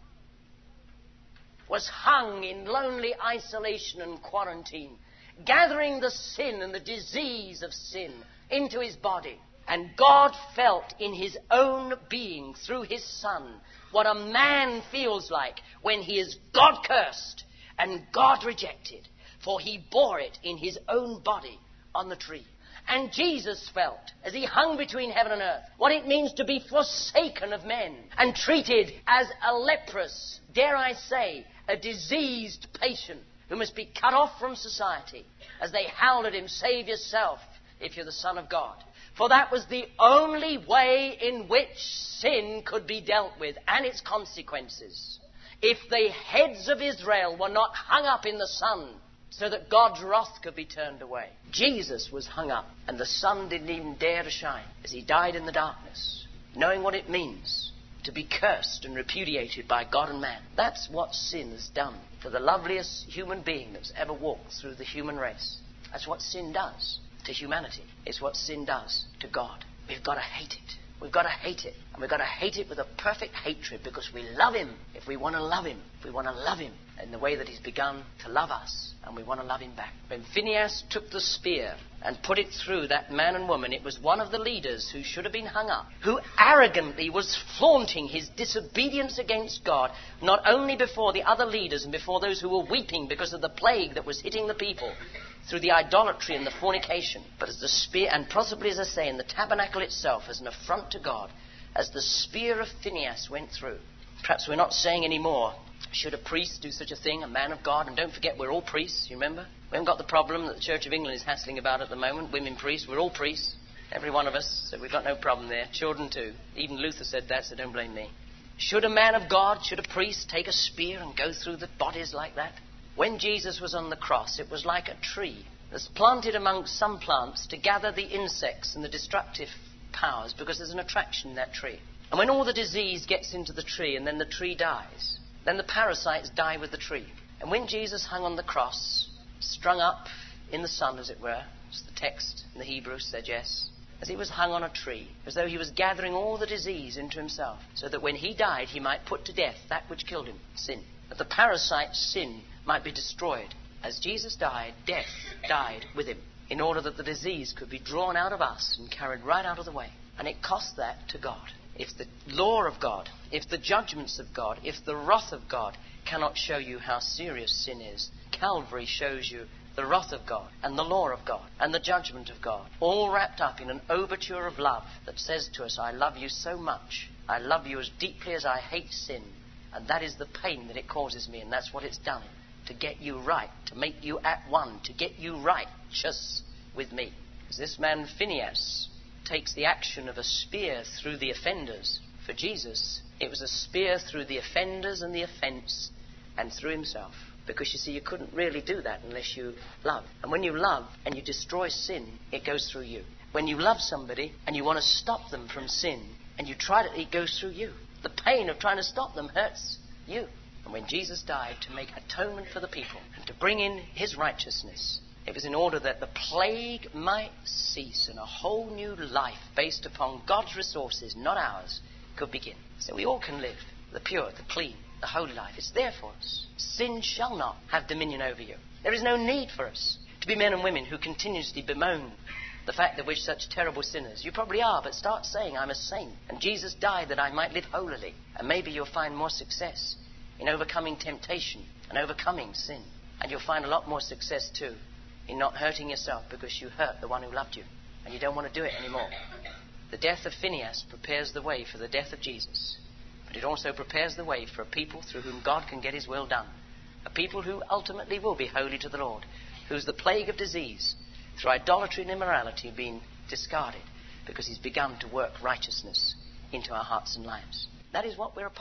was hung in lonely isolation and quarantine, gathering the sin and the disease of sin into his body. And God felt in his own being, through his Son, what a man feels like when he is God cursed and God rejected. For he bore it in his own body on the tree. And Jesus felt, as he hung between heaven and earth, what it means to be forsaken of men and treated as a leprous, dare I say, a diseased patient who must be cut off from society, as they howled at him, "Save yourself if you're the Son of God." For that was the only way in which sin could be dealt with and its consequences. If the heads of Israel were not hung up in the sun so that God's wrath could be turned away, Jesus was hung up and the sun didn't even dare to shine as he died in the darkness, knowing what it means to be cursed and repudiated by God and man. That's what sin has done to the loveliest human being that's ever walked through the human race. That's what sin does to humanity. It's what sin does to God. We've got to hate it. We've got to hate it. And we've got to hate it with a perfect hatred because we love him if we want to love him. If we want to love him in the way that he's begun to love us, and we want to love him back. When Phinehas took the spear and put it through that man and woman, it was one of the leaders who should have been hung up, who arrogantly was flaunting his disobedience against God, not only before the other leaders and before those who were weeping because of the plague that was hitting the people, through the idolatry and the fornication, but as the spear, and possibly, as I say, in the tabernacle itself, as an affront to God, as the spear of Phinehas went through. Perhaps we're not saying anymore, should a priest do such a thing, a man of God? And don't forget, we're all priests, you remember? We haven't got the problem that the Church of England is hassling about at the moment, women priests. We're all priests, every one of us, so we've got no problem there. Children too. Even Luther said that, so don't blame me. Should a man of God, should a priest take a spear and go through the bodies like that? When Jesus was on the cross, it was like a tree that's planted amongst some plants to gather the insects and the destructive powers, because there's an attraction in that tree. And when all the disease gets into the tree and then the tree dies, then the parasites die with the tree. And when Jesus hung on the cross, strung up in the sun, as it were, as the text in the Hebrew suggests, as he was hung on a tree, as though he was gathering all the disease into himself, so that when he died, he might put to death that which killed him, sin. That the parasite sin might be destroyed. As Jesus died, death died with him, in order that the disease could be drawn out of us and carried right out of the way. And it cost that to God. If the law of God, if the judgments of God, if the wrath of God cannot show you how serious sin is, Calvary shows you the wrath of God and the law of God and the judgment of God, all wrapped up in an overture of love that says to us, I love you so much. I love you as deeply as I hate sin. And that is the pain that it causes me, and that's what it's done, to get you right, to make you at one, to get you righteous with me. As this man Phinehas takes the action of a spear through the offenders, for Jesus, it was a spear through the offenders and the offence and through himself. Because, you see, you couldn't really do that unless you love. And when you love and you destroy sin, it goes through you. When you love somebody and you want to stop them from sin and you try to, it goes through you. The pain of trying to stop them hurts you. And when Jesus died to make atonement for the people and to bring in his righteousness, it was in order that the plague might cease and a whole new life based upon God's resources, not ours, could begin. So we all can live the pure, the clean, the holy life. It's there for us. Sin shall not have dominion over you. There is no need for us to be men and women who continuously bemoan the fact that we're such terrible sinners. You probably are, but start saying, I'm a saint, and Jesus died that I might live holily. And maybe you'll find more success in overcoming temptation and overcoming sin. And you'll find a lot more success, too, in not hurting yourself because you hurt the one who loved you, and you don't want to do it anymore. The death of Phinehas prepares the way for the death of Jesus. But it also prepares the way for a people through whom God can get his will done. A people who ultimately will be holy to the Lord, whose the plague of disease, through idolatry and immorality, being discarded because he's begun to work righteousness into our hearts and lives. That is what we're a part of.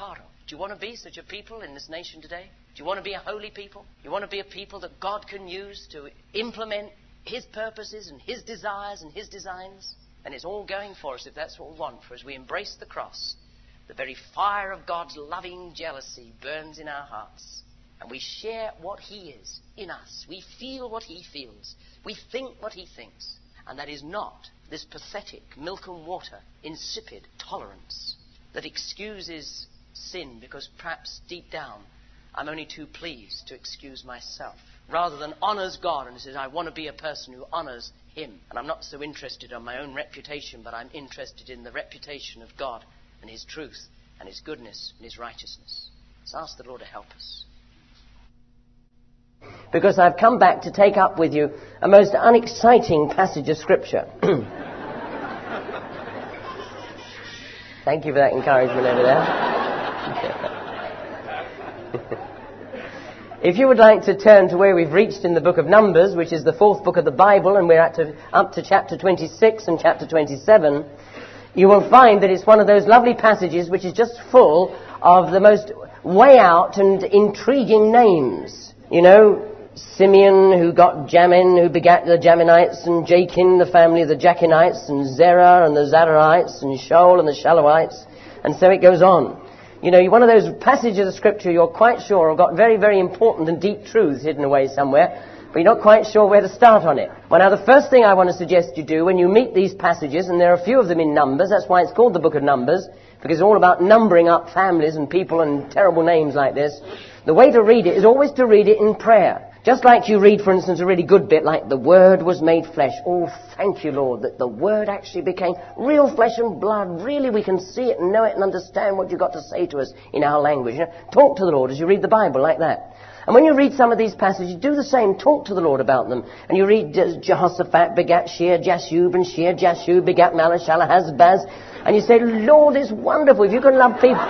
Do you want to be such a people in this nation today? Do you want to be a holy people? You want to be a people that God can use to implement His purposes and His desires and His designs? And it's all going for us if that's what we want. For as we embrace the cross, the very fire of God's loving jealousy burns in our hearts. And we share what He is in us. We feel what He feels. We think what He thinks. And that is not this pathetic milk and water, insipid tolerance that excuses sin because perhaps deep down I'm only too pleased to excuse myself, rather than honours God and says, I want to be a person who honours Him. And I'm not so interested in my own reputation, but I'm interested in the reputation of God and His truth and His goodness and His righteousness. Let's ask the Lord to help us. Because I've come back to take up with you a most unexciting passage of Scripture. Thank you for that encouragement over there. If you would like to turn to where we've reached in the book of Numbers, which is the fourth book of the Bible, and we're at to, up to chapter twenty-six and chapter twenty-seven, you will find that it's one of those lovely passages which is just full of the most way out and intriguing names. You know, Simeon, who got Jamin, who begat the Jaminites, and Jachin, the family of the Jachinites, and Zerah and the Zararites, and Shaul and the Shaloites, and so it goes on. You know, one of those passages of Scripture you're quite sure have got very, very important and deep truths hidden away somewhere, but you're not quite sure where to start on it. Well, now, the first thing I want to suggest you do when you meet these passages, and there are a few of them in Numbers, that's why it's called the book of Numbers, because it's all about numbering up families and people and terrible names like this. The way to read it is always to read it in prayer. Just like you read, for instance, a really good bit like the Word was made flesh. Oh, thank you, Lord, that the Word actually became real flesh and blood. Really, we can see it and know it and understand what you've got to say to us in our language. You know, talk to the Lord as you read the Bible like that. And when you read some of these passages, do the same. Talk to the Lord about them. And you read Jehoshaphat begat Shear Jashub, and Shear Jashub begat Malashalahazbaz. And you say, Lord, it's wonderful. If you can love people,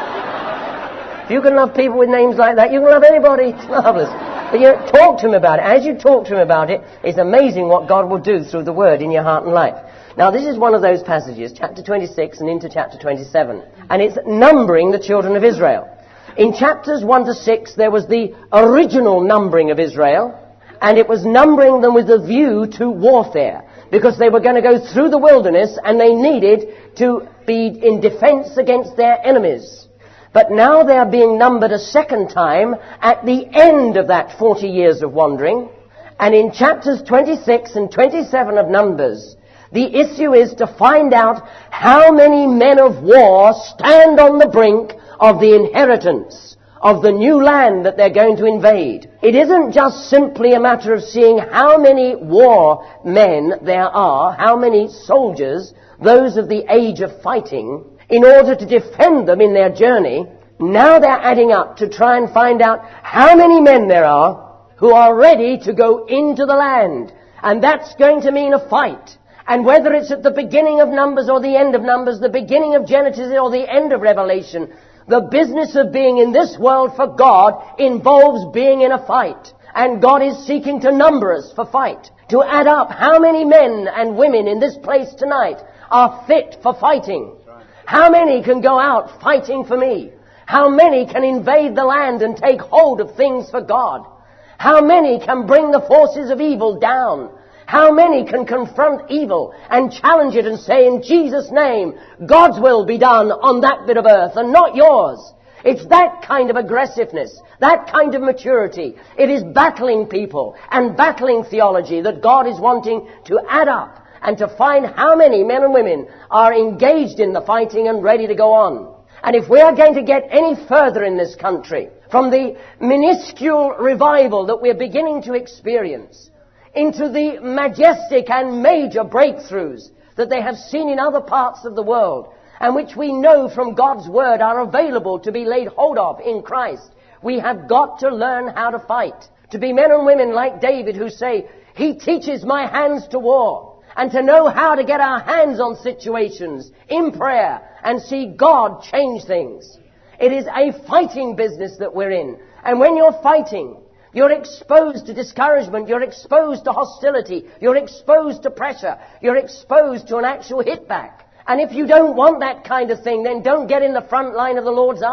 if you can love people with names like that, you can love anybody. It's marvelous. But you talk to him about it. As you talk to him about it, it's amazing what God will do through the Word in your heart and life. Now, this is one of those passages, chapter twenty-six and into chapter twenty-seven. And it's numbering the children of Israel. In chapters one to six, there was the original numbering of Israel, and it was numbering them with a view to warfare, because they were going to go through the wilderness and they needed to be in defense against their enemies. But now they are being numbered a second time at the end of that forty years of wandering. And in chapters twenty-six and twenty-seven of Numbers, the issue is to find out how many men of war stand on the brink of the inheritance of the new land that they're going to invade. It isn't just simply a matter of seeing how many war men there are, how many soldiers, those of the age of fighting, in order to defend them in their journey. Now they're adding up to try and find out how many men there are who are ready to go into the land. And that's going to mean a fight. And whether it's at the beginning of Numbers or the end of Numbers, the beginning of Genesis or the end of Revelation, the business of being in this world for God involves being in a fight. And God is seeking to number us for fight. To add up how many men and women in this place tonight are fit for fighting. How many can go out fighting for me? How many can invade the land and take hold of things for God? How many can bring the forces of evil down? How many can confront evil and challenge it and say, in Jesus' name, God's will be done on that bit of earth and not yours? It's that kind of aggressiveness, that kind of maturity. It is battling people and battling theology that God is wanting to add up and to find how many men and women are engaged in the fighting and ready to go on. And if we are going to get any further in this country from the minuscule revival that we're beginning to experience into the majestic and major breakthroughs that they have seen in other parts of the world and which we know from God's Word are available to be laid hold of in Christ, we have got to learn how to fight. To be men and women like David who say, He teaches my hands to war. And to know how to get our hands on situations in prayer and see God change things. It is a fighting business that we're in. And when you're fighting, you're exposed to discouragement, you're exposed to hostility, you're exposed to pressure, you're exposed to an actual hit back. And if you don't want that kind of thing, then don't get in the front line of the Lord's army.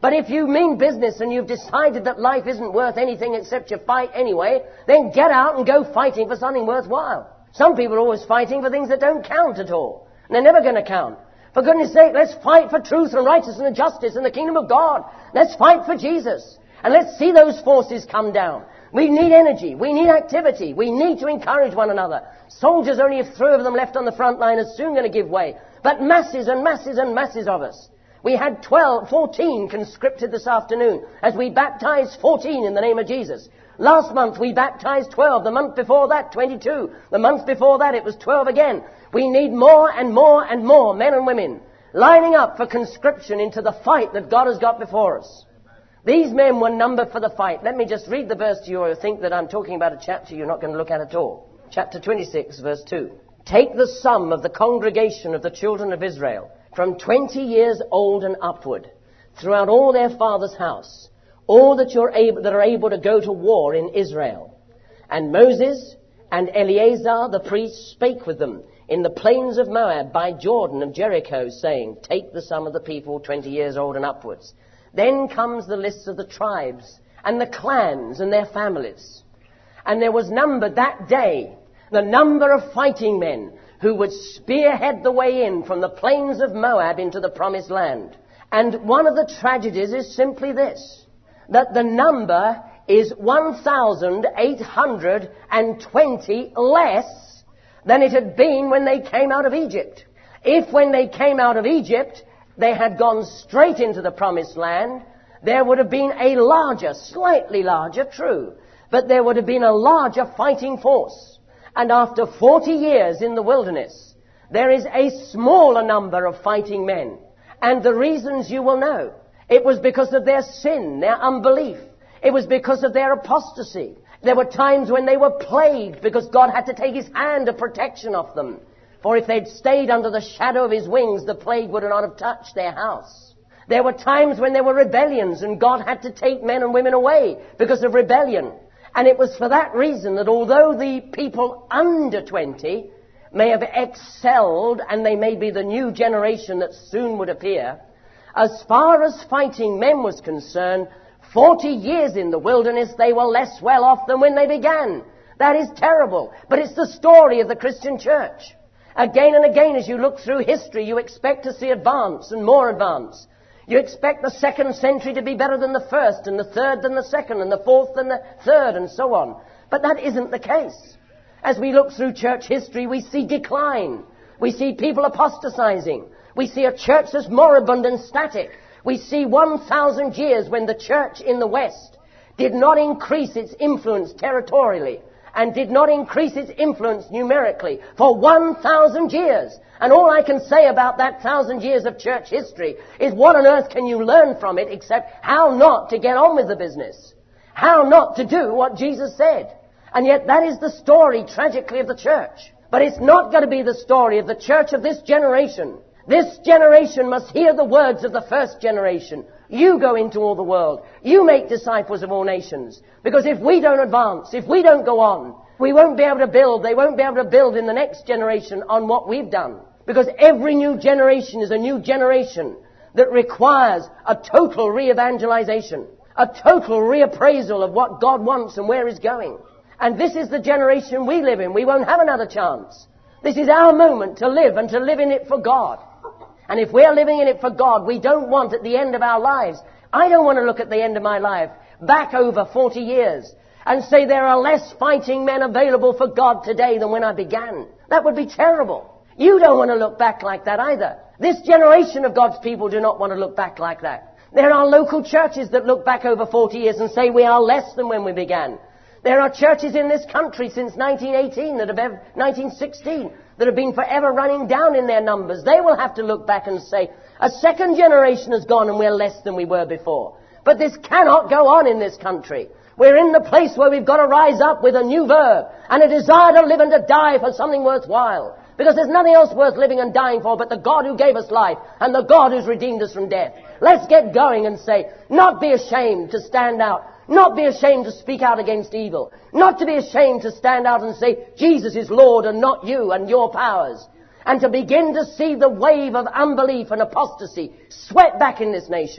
But if you mean business and you've decided that life isn't worth anything except you fight anyway, then get out and go fighting for something worthwhile. Some people are always fighting for things that don't count at all. And they're never going to count. For goodness sake, let's fight for truth and righteousness and justice in the kingdom of God. Let's fight for Jesus. And let's see those forces come down. We need energy. We need activity. We need to encourage one another. Soldiers, only if three of them left on the front line, are soon going to give way. But masses and masses and masses of us. We had twelve, fourteen conscripted this afternoon as we baptized fourteen in the name of Jesus. Last month we baptized twelve. The month before that, twenty-two. The month before that it was twelve again. We need more and more and more men and women lining up for conscription into the fight that God has got before us. These men were numbered for the fight. Let me just read the verse to you, or you think that I'm talking about a chapter you're not going to look at at all. Chapter twenty-six, verse two. Take the sum of the congregation of the children of Israel, from twenty years old and upward, throughout all their father's house, all that, you're able, that are able to go to war in Israel. And Moses and Eleazar the priest spake with them in the plains of Moab by Jordan of Jericho, saying, take the sum of the people twenty years old and upwards. Then comes the list of the tribes and the clans and their families. And there was numbered that day the number of fighting men who would spearhead the way in from the plains of Moab into the promised land. And one of the tragedies is simply this, that the number is one thousand eight hundred twenty less than it had been when they came out of Egypt. If when they came out of Egypt they had gone straight into the promised land, there would have been a larger, slightly larger, true, but there would have been a larger fighting force. And after forty years in the wilderness, there is a smaller number of fighting men. And the reasons you will know. It was because of their sin, their unbelief. It was because of their apostasy. There were times when they were plagued because God had to take his hand of protection off them. For if they'd stayed under the shadow of his wings, the plague would not have touched their house. There were times when there were rebellions and God had to take men and women away because of rebellion. And it was for that reason that although the people under twenty may have excelled and they may be the new generation that soon would appear, as far as fighting men was concerned, forty years in the wilderness they were less well off than when they began. That is terrible. But it's the story of the Christian church. Again and again as you look through history, you expect to see advance and more advance. You expect the second century to be better than the first, and the third than the second, and the fourth than the third, and so on. But that isn't the case. As we look through church history, we see decline. We see people apostatizing. We see a church that's moribund and static. We see one thousand years when the church in the West did not increase its influence territorially and did not increase its influence numerically for one thousand years. And all I can say about that thousand years of church history is what on earth can you learn from it except how not to get on with the business, how not to do what Jesus said. And yet that is the story, tragically, of the church. But it's not going to be the story of the church of this generation. This generation must hear the words of the first generation. You go into all the world. You make disciples of all nations. Because if we don't advance, if we don't go on, we won't be able to build. They won't be able to build in the next generation on what we've done. Because every new generation is a new generation that requires a total re-evangelization, a total reappraisal of what God wants and where He's going. And this is the generation we live in. We won't have another chance. This is our moment to live and to live in it for God. And if we're living in it for God, we don't want at the end of our lives, I don't want to look at the end of my life back over forty years and say there are less fighting men available for God today than when I began. That would be terrible. You don't want to look back like that either. This generation of God's people do not want to look back like that. There are local churches that look back over forty years and say we are less than when we began. There are churches in this country since nineteen eighteen, that have nineteen sixteen, that have been forever running down in their numbers. They will have to look back and say, a second generation has gone and we're less than we were before. But this cannot go on in this country. We're in the place where we've got to rise up with a new verb and a desire to live and to die for something worthwhile. Because there's nothing else worth living and dying for but the God who gave us life and the God who's redeemed us from death. Let's get going and say, not be ashamed to stand out. Not be ashamed to speak out against evil. Not to be ashamed to stand out and say, Jesus is Lord and not you and your powers. And to begin to see the wave of unbelief and apostasy swept back in this nation.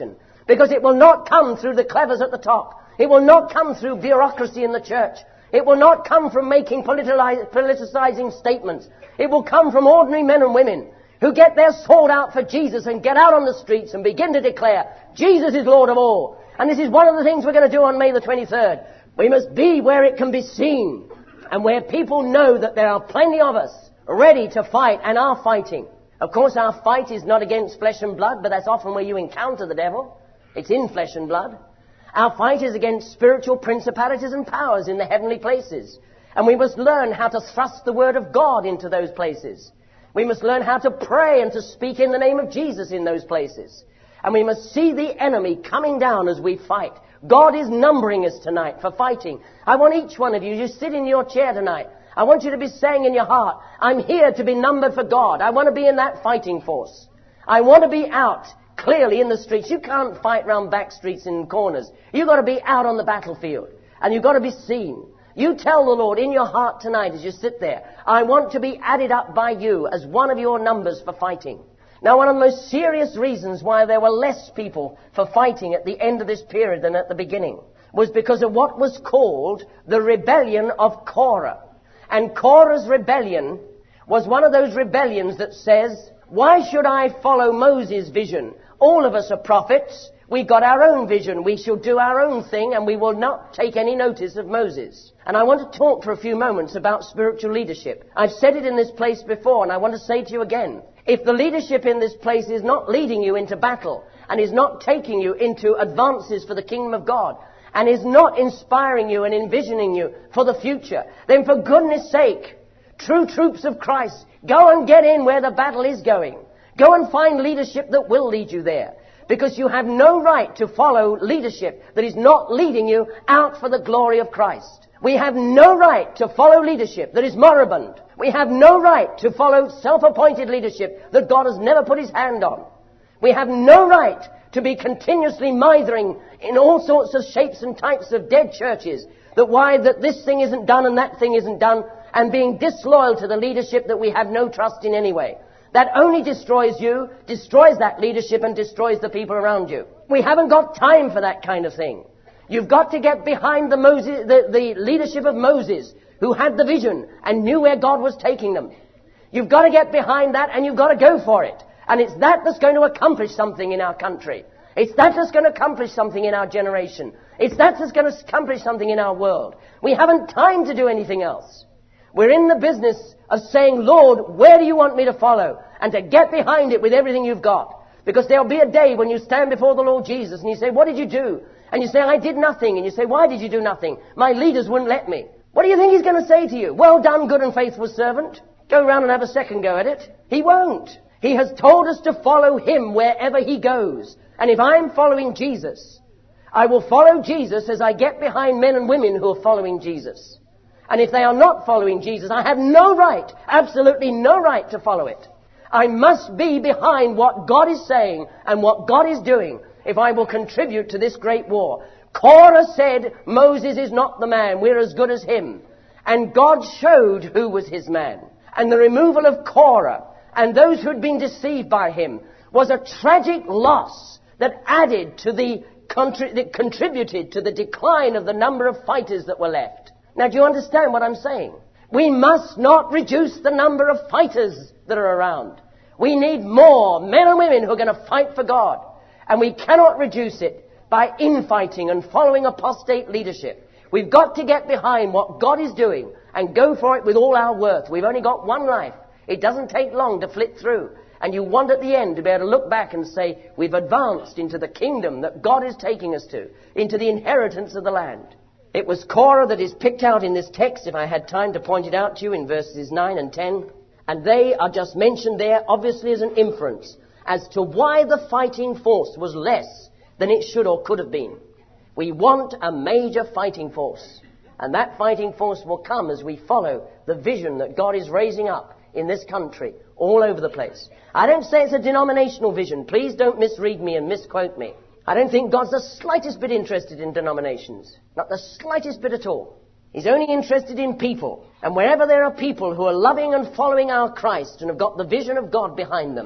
Because it will not come through the clevers at the top. It will not come through bureaucracy in the church. It will not come from making politicizing statements. It will come from ordinary men and women who get their sword out for Jesus and get out on the streets and begin to declare, Jesus is Lord of all. And this is one of the things we're going to do on May the twenty-third. We must be where it can be seen and where people know that there are plenty of us ready to fight and are fighting. Of course, our fight is not against flesh and blood, but that's often where you encounter the devil. It's in flesh and blood. Our fight is against spiritual principalities and powers in the heavenly places. And we must learn how to thrust the word of God into those places. We must learn how to pray and to speak in the name of Jesus in those places. And we must see the enemy coming down as we fight. God is numbering us tonight for fighting. I want each one of you, you sit in your chair tonight, I want you to be saying in your heart, I'm here to be numbered for God. I want to be in that fighting force. I want to be out clearly in the streets. You can't fight round back streets and corners. You've got to be out on the battlefield. And you've got to be seen. You tell the Lord in your heart tonight as you sit there, I want to be added up by you as one of your numbers for fighting. Now, one of the most serious reasons why there were less people for fighting at the end of this period than at the beginning was because of what was called the rebellion of Korah. And Korah's rebellion was one of those rebellions that says, why should I follow Moses' vision? All of us are prophets. We've got our own vision. We shall do our own thing and we will not take any notice of Moses. And I want to talk for a few moments about spiritual leadership. I've said it in this place before and I want to say to you again. If the leadership in this place is not leading you into battle and is not taking you into advances for the kingdom of God and is not inspiring you and envisioning you for the future, then for goodness sake, true troops of Christ, go and get in where the battle is going. Go and find leadership that will lead you there. Because you have no right to follow leadership that is not leading you out for the glory of Christ. We have no right to follow leadership that is moribund. We have no right to follow self-appointed leadership that God has never put his hand on. We have no right to be continuously mithering in all sorts of shapes and types of dead churches that why that this thing isn't done and that thing isn't done, and being disloyal to the leadership that we have no trust in anyway. That only destroys you, destroys that leadership, and destroys the people around you. We haven't got time for that kind of thing. You've got to get behind the, Moses, the, the leadership of Moses, who had the vision and knew where God was taking them. You've got to get behind that and you've got to go for it. And it's that that's going to accomplish something in our country. It's that that's going to accomplish something in our generation. It's that that's going to accomplish something in our world. We haven't time to do anything else. We're in the business of saying, Lord, where do you want me to follow? And to get behind it with everything you've got. Because there'll be a day when you stand before the Lord Jesus and you say, what did you do? And you say, I did nothing. And you say, why did you do nothing? My leaders wouldn't let me. What do you think he's going to say to you? Well done, good and faithful servant. Go around and have a second go at it. He won't. He has told us to follow him wherever he goes. And if I'm following Jesus, I will follow Jesus as I get behind men and women who are following Jesus. And if they are not following Jesus, I have no right, absolutely no right to follow it. I must be behind what God is saying and what God is doing if I will contribute to this great war. Korah said, Moses is not the man, we're as good as him. And God showed who was his man. And the removal of Korah and those who had been deceived by him was a tragic loss that added to the, that contributed to the decline of the number of fighters that were left. Now, do you understand what I'm saying? We must not reduce the number of fighters that are around. We need more men and women who are going to fight for God. And we cannot reduce it by infighting and following apostate leadership. We've got to get behind what God is doing and go for it with all our worth. We've only got one life. It doesn't take long to flit through. And you want at the end to be able to look back and say, we've advanced into the kingdom that God is taking us to, into the inheritance of the land. It was Korah that is picked out in this text, if I had time to point it out to you, in verses nine and ten. And they are just mentioned there, obviously as an inference, as to why the fighting force was less than it should or could have been. We want a major fighting force. And that fighting force will come as we follow the vision that God is raising up in this country, all over the place. I don't say it's a denominational vision. Please don't misread me and misquote me. I don't think God's the slightest bit interested in denominations. Not the slightest bit at all. He's only interested in people. And wherever there are people who are loving and following our Christ and have got the vision of God behind them,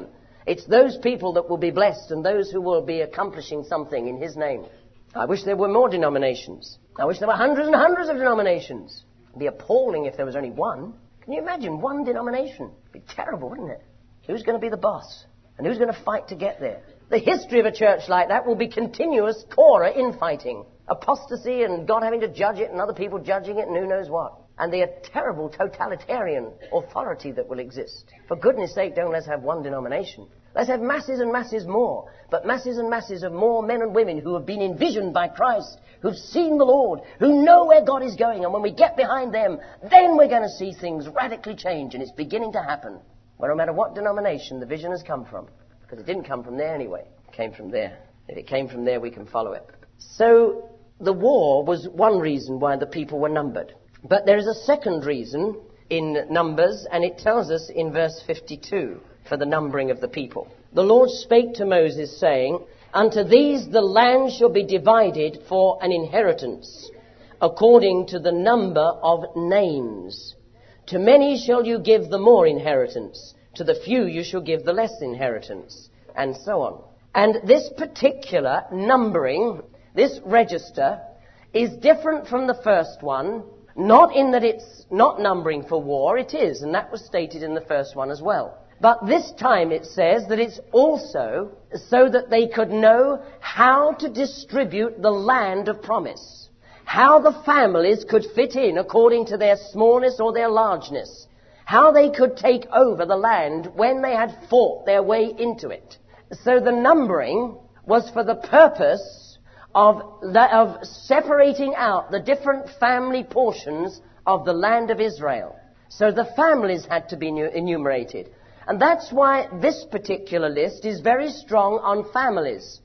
It's those people that will be blessed and those who will be accomplishing something in his name. I wish there were more denominations. I wish there were hundreds and hundreds of denominations. It'd be appalling if there was only one. Can you imagine one denomination? It'd be terrible, wouldn't it? Who's going to be the boss? And who's going to fight to get there? The history of a church like that will be continuous Torah infighting. Apostasy and God having to judge it and other people judging it and who knows what. And the terrible totalitarian authority that will exist. For goodness sake, don't let's have one denomination. Let's have masses and masses more. But masses and masses of more men and women who have been envisioned by Christ, who've seen the Lord, who know where God is going. And when we get behind them, then we're going to see things radically change. And it's beginning to happen. Well, no matter what denomination the vision has come from. Because it didn't come from there anyway. It came from there. If it came from there, we can follow it. So the war was one reason why the people were numbered. But there is a second reason in Numbers, and it tells us in verse fifty-two for the numbering of the people. The Lord spake to Moses, saying, Unto these the land shall be divided for an inheritance, according to the number of names. To many shall you give the more inheritance, to the few you shall give the less inheritance, and so on. And this particular numbering, this register, is different from the first one, not in that it's not numbering for war, it is, and that was stated in the first one as well. But this time it says that it's also so that they could know how to distribute the land of promise, how the families could fit in according to their smallness or their largeness, how they could take over the land when they had fought their way into it. So the numbering was for the purpose of, the, of separating out the different family portions of the land of Israel. So the families had to be enumerated. And that's why this particular list is very strong on families,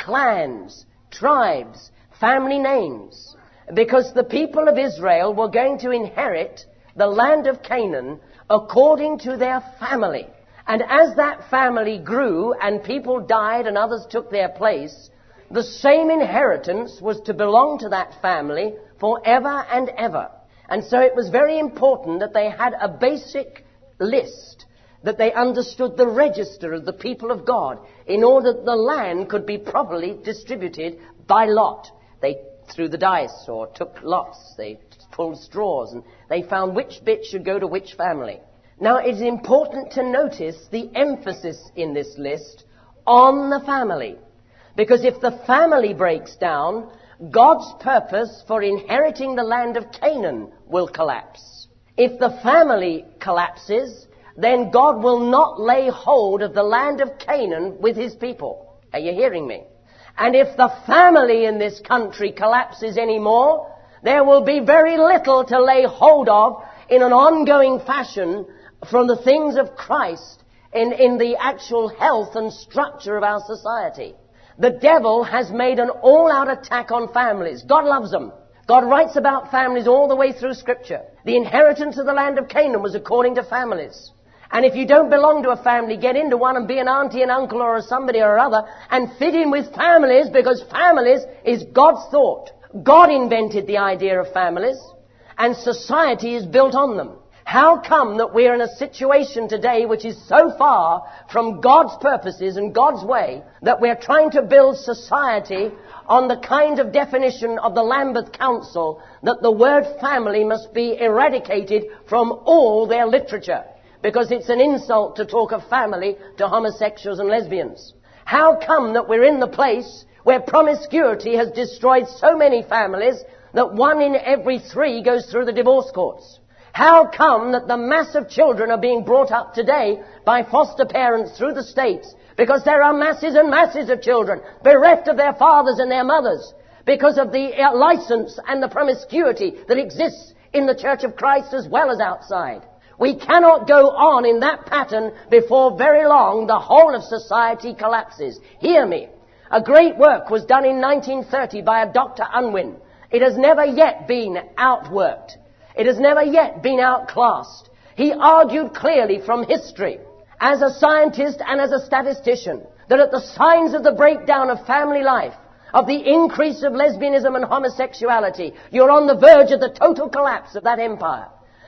clans, tribes, family names. Because the people of Israel were going to inherit the land of Canaan according to their family. And as that family grew and people died and others took their place, the same inheritance was to belong to that family forever and ever. And so it was very important that they had a basic list, that they understood the register of the people of God in order that the land could be properly distributed by lot. They threw the dice or took lots. They pulled straws and they found which bit should go to which family. Now, it's important to notice the emphasis in this list on the family. Because if the family breaks down, God's purpose for inheriting the land of Canaan will collapse. If the family collapses, then God will not lay hold of the land of Canaan with his people. Are you hearing me? And if the family in this country collapses anymore, there will be very little to lay hold of in an ongoing fashion from the things of Christ in, in the actual health and structure of our society. The devil has made an all-out attack on families. God loves them. God writes about families all the way through Scripture. The inheritance of the land of Canaan was according to families. And if you don't belong to a family, get into one and be an auntie and uncle or a somebody or other and fit in with families, because families is God's thought. God invented the idea of families, and society is built on them. How come that we're in a situation today which is so far from God's purposes and God's way that we're trying to build society on the kind of definition of the Lambeth Council that the word family must be eradicated from all their literature, because it's an insult to talk of family to homosexuals and lesbians? How come that we're in the place where promiscuity has destroyed so many families that one in every three goes through the divorce courts? How come that the mass of children are being brought up today by foster parents through the states? Because there are masses and masses of children bereft of their fathers and their mothers because of the uh, license and the promiscuity that exists in the Church of Christ as well as outside. We cannot go on in that pattern. Before very long, the whole of society collapses. Hear me. A great work was done in nineteen thirty by a Doctor Unwin. It has never yet been outworked. It has never yet been outclassed. He argued clearly from history, as a scientist and as a statistician, that at the signs of the breakdown of family life, of the increase of lesbianism and homosexuality, you're on the verge of the total collapse of that empire.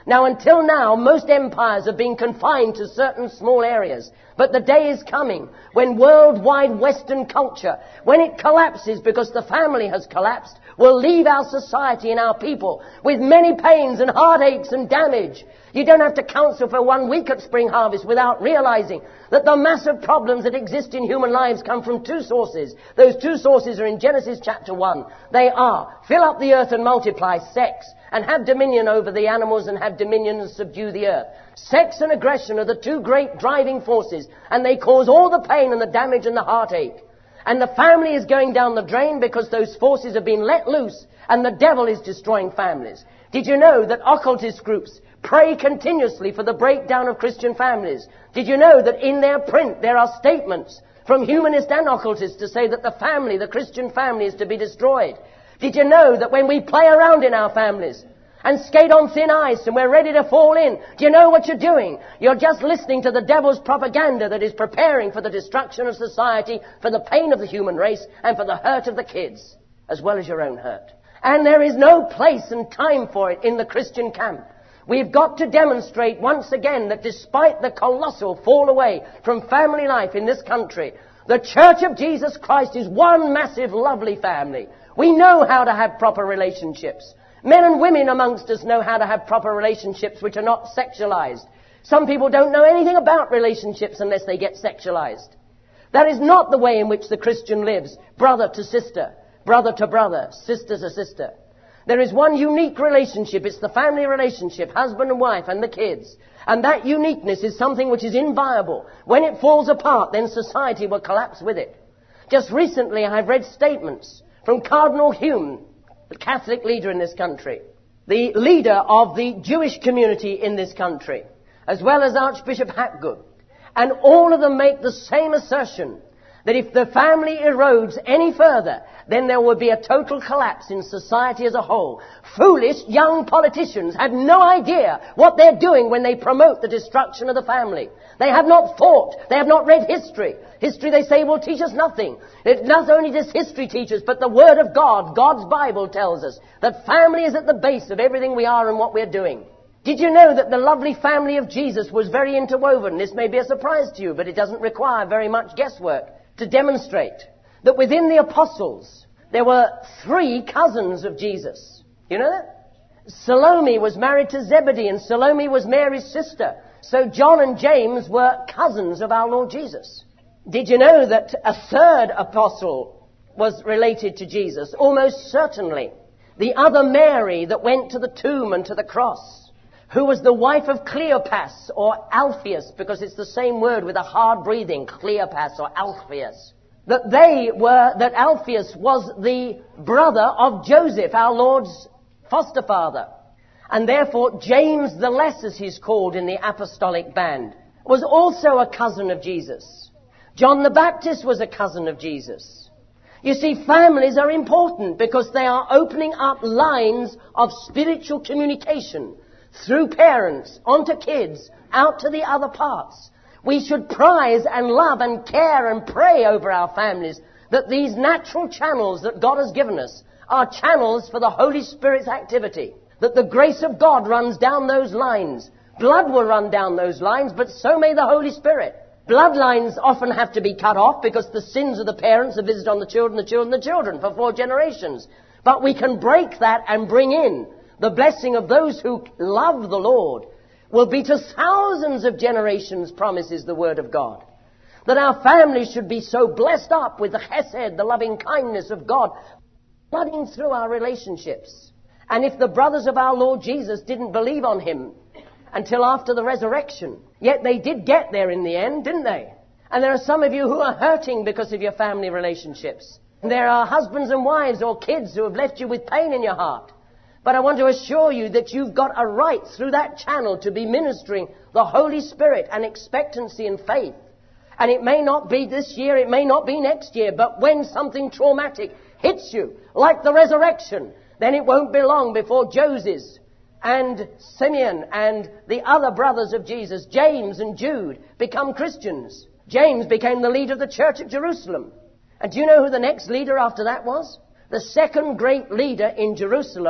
Now, until now, most empires have been confined to certain small areas. But the day is coming when worldwide Western culture, when it collapses because the family has collapsed, will leave our society and our people with many pains and heartaches and damage. You don't have to counsel for one week at Spring Harvest without realizing that the massive problems that exist in human lives come from two sources. Those two sources are in Genesis chapter one. They are, fill up the earth and multiply, sex, and have dominion over the animals and have dominion and subdue the earth. Sex and aggression are the two great driving forces, and they cause all the pain and the damage and the heartache. And the family is going down the drain because those forces have been let loose, and the devil is destroying families. Did you know that occultist groups pray continuously for the breakdown of Christian families? Did you know that in their print there are statements from humanists and occultists to say that the family, the Christian family, is to be destroyed? Did you know that when we play around in our families and skate on thin ice and we're ready to fall in, do you know what you're doing? You're just listening to the devil's propaganda that is preparing for the destruction of society, for the pain of the human race, and for the hurt of the kids, as well as your own hurt. And there is no place and time for it in the Christian camp. We've got to demonstrate once again that despite the colossal fall away from family life in this country, the Church of Jesus Christ is one massive, lovely family. We know how to have proper relationships. Men and women amongst us know how to have proper relationships which are not sexualized. Some people don't know anything about relationships unless they get sexualized. That is not the way in which the Christian lives, brother to sister, brother to brother, sister to sister. There is one unique relationship. It's the family relationship, husband and wife and the kids. And that uniqueness is something which is inviolable. When it falls apart, then society will collapse with it. Just recently, I've read statements from Cardinal Hume, the Catholic leader in this country, the leader of the Jewish community in this country, as well as Archbishop Hapgood. And all of them make the same assertion, that if the family erodes any further, then there will be a total collapse in society as a whole. Foolish young politicians have no idea what they're doing when they promote the destruction of the family. They have not thought. They have not read history. History, they say, will teach us nothing. It not only does history teach us, but the Word of God, God's Bible, tells us that family is at the base of everything we are and what we're doing. Did you know that the lovely family of Jesus was very interwoven? This may be a surprise to you, but it doesn't require very much guesswork to demonstrate that within the apostles there were three cousins of Jesus. You know that? Salome was married to Zebedee, and Salome was Mary's sister. So John and James were cousins of our Lord Jesus. Did you know that a third apostle was related to Jesus? Almost certainly. The other Mary that went to the tomb and to the cross, who was the wife of Cleopas or Alphaeus, because it's the same word with a hard breathing, Cleopas or Alphaeus. That they were, that Alphaeus was the brother of Joseph, our Lord's foster father. And therefore James the Less, as he's called in the apostolic band, was also a cousin of Jesus. John the Baptist was a cousin of Jesus. You see, families are important because they are opening up lines of spiritual communication through parents, onto kids, out to the other parts. We should prize and love and care and pray over our families that these natural channels that God has given us are channels for the Holy Spirit's activity. That the grace of God runs down those lines. Blood will run down those lines, but so may the Holy Spirit. Bloodlines often have to be cut off because the sins of the parents are visited on the children, the children, the children for four generations. But we can break that and bring in the blessing of those who love the Lord will be to thousands of generations, promises the Word of God. That our families should be so blessed up with the chesed, the loving kindness of God, flooding through our relationships. And if the brothers of our Lord Jesus didn't believe on Him until after the resurrection, yet they did get there in the end, didn't they? And there are some of you who are hurting because of your family relationships. And there are husbands and wives or kids who have left you with pain in your heart. But I want to assure you that you've got a right through that channel to be ministering the Holy Spirit and expectancy and faith. And it may not be this year, it may not be next year, but when something traumatic hits you, like the resurrection, then it won't be long before Joseph and Simeon and the other brothers of Jesus, James and Jude, become Christians. James became the leader of the church at Jerusalem. And do you know who the next leader after that was? The second great leader in Jerusalem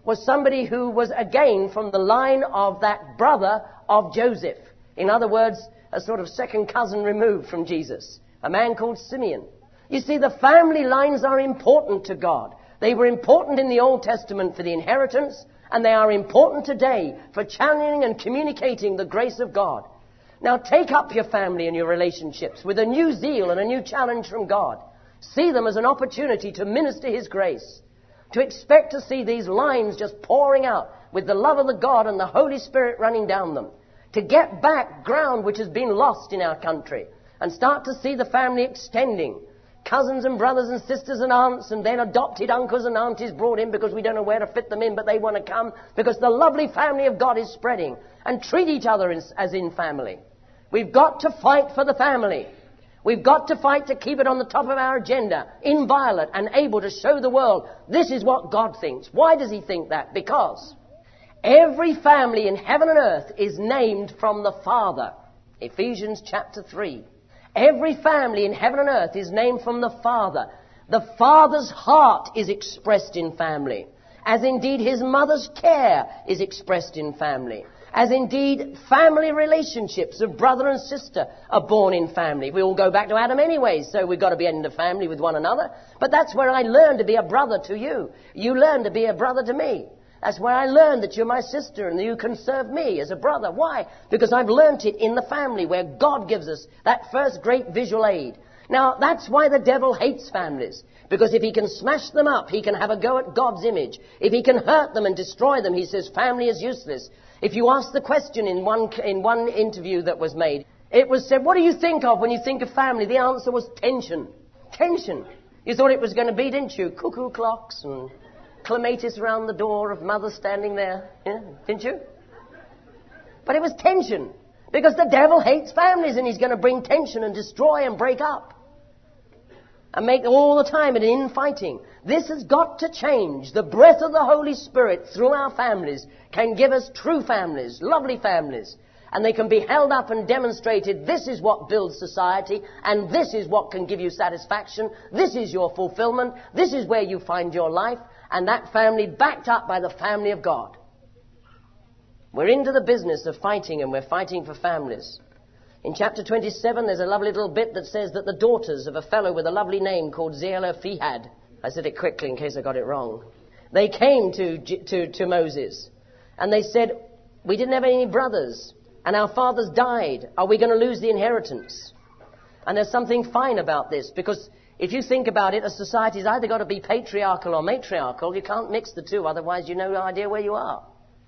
was somebody who was again from the line of that brother of Joseph. In other words, a sort of second cousin removed from Jesus, a man called Simeon. You see, the family lines are important to God. They were important in the Old Testament for the inheritance, and they are important today for channeling and communicating the grace of God. Now take up your family and your relationships with a new zeal and a new challenge from God. See them as an opportunity to minister His grace, to expect to see these lines just pouring out with the love of the God and the Holy Spirit running down them, to get back ground which has been lost in our country and start to see the family extending. Cousins and brothers and sisters and aunts and then adopted uncles and aunties brought in because we don't know where to fit them in, but they want to come because the lovely family of God is spreading. And treat each other as, as in family. We've got to fight for the family. We've got to fight to keep it on the top of our agenda, inviolate and able to show the world this is what God thinks. Why does He think that? Because every family in heaven and earth is named from the Father. Ephesians chapter three. Every family in heaven and earth is named from the Father. The Father's heart is expressed in family, as indeed His mother's care is expressed in family, as indeed family relationships of brother and sister are born in family. We all go back to Adam anyway, so we've got to be in the family with one another. But that's where I learned to be a brother to you. You learn to be a brother to me. That's where I learned that you're my sister and that you can serve me as a brother. Why? Because I've learnt it in the family where God gives us that first great visual aid. Now, that's why the devil hates families. Because if he can smash them up, he can have a go at God's image. If he can hurt them and destroy them, he says family is useless. If you ask the question in one, in one interview that was made, it was said, what do you think of when you think of family? The answer was tension. Tension. You thought it was going to be, didn't you? Cuckoo clocks and clematis around the door of mother standing there. Yeah, didn't you? But it was tension. Because the devil hates families and he's going to bring tension and destroy and break up. And make all the time an infighting. This has got to change. The breath of the Holy Spirit through our families can give us true families, lovely families. And they can be held up and demonstrated. This is what builds society. And this is what can give you satisfaction. This is your fulfillment. This is where you find your life. And that family backed up by the family of God. We're into the business of fighting, and we're fighting for families. In chapter twenty-seven, there's a lovely little bit that says that the daughters of a fellow with a lovely name called Zelophehad, I said it quickly in case I got it wrong, they came to, to, to Moses, and they said, we didn't have any brothers, and our fathers died. Are we going to lose the inheritance? And there's something fine about this, because if you think about it, a society's either got to be patriarchal or matriarchal. You can't mix the two, otherwise you've no idea where you are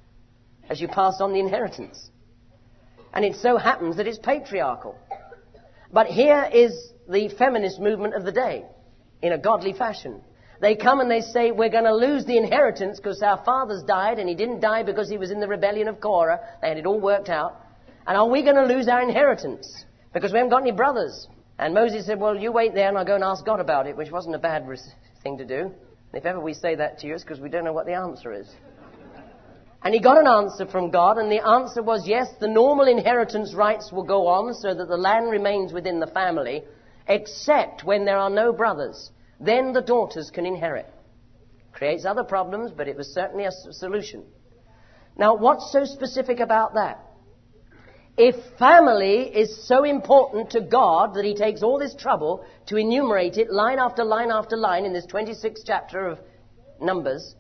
as you pass on the inheritance. And it so happens that it's patriarchal. But here is the feminist movement of the day, in a godly fashion. They come and they say, we're going to lose the inheritance because our fathers died, and he didn't die because he was in the rebellion of Korah. They had it all worked out. And are we going to lose our inheritance because we haven't got any brothers? And Moses said, well, you wait there and I'll go and ask God about it, which wasn't a bad thing to do. And if ever we say that to you, it's because we don't know what the answer is. And he got an answer from God, and the answer was, yes, the normal inheritance rights will go on so that the land remains within the family, except when there are no brothers. Then the daughters can inherit. Creates other problems, but it was certainly a solution. Now, what's so specific about that? If family is so important to God that He takes all this trouble to enumerate it line after line after line in this twenty-sixth chapter of Numbers,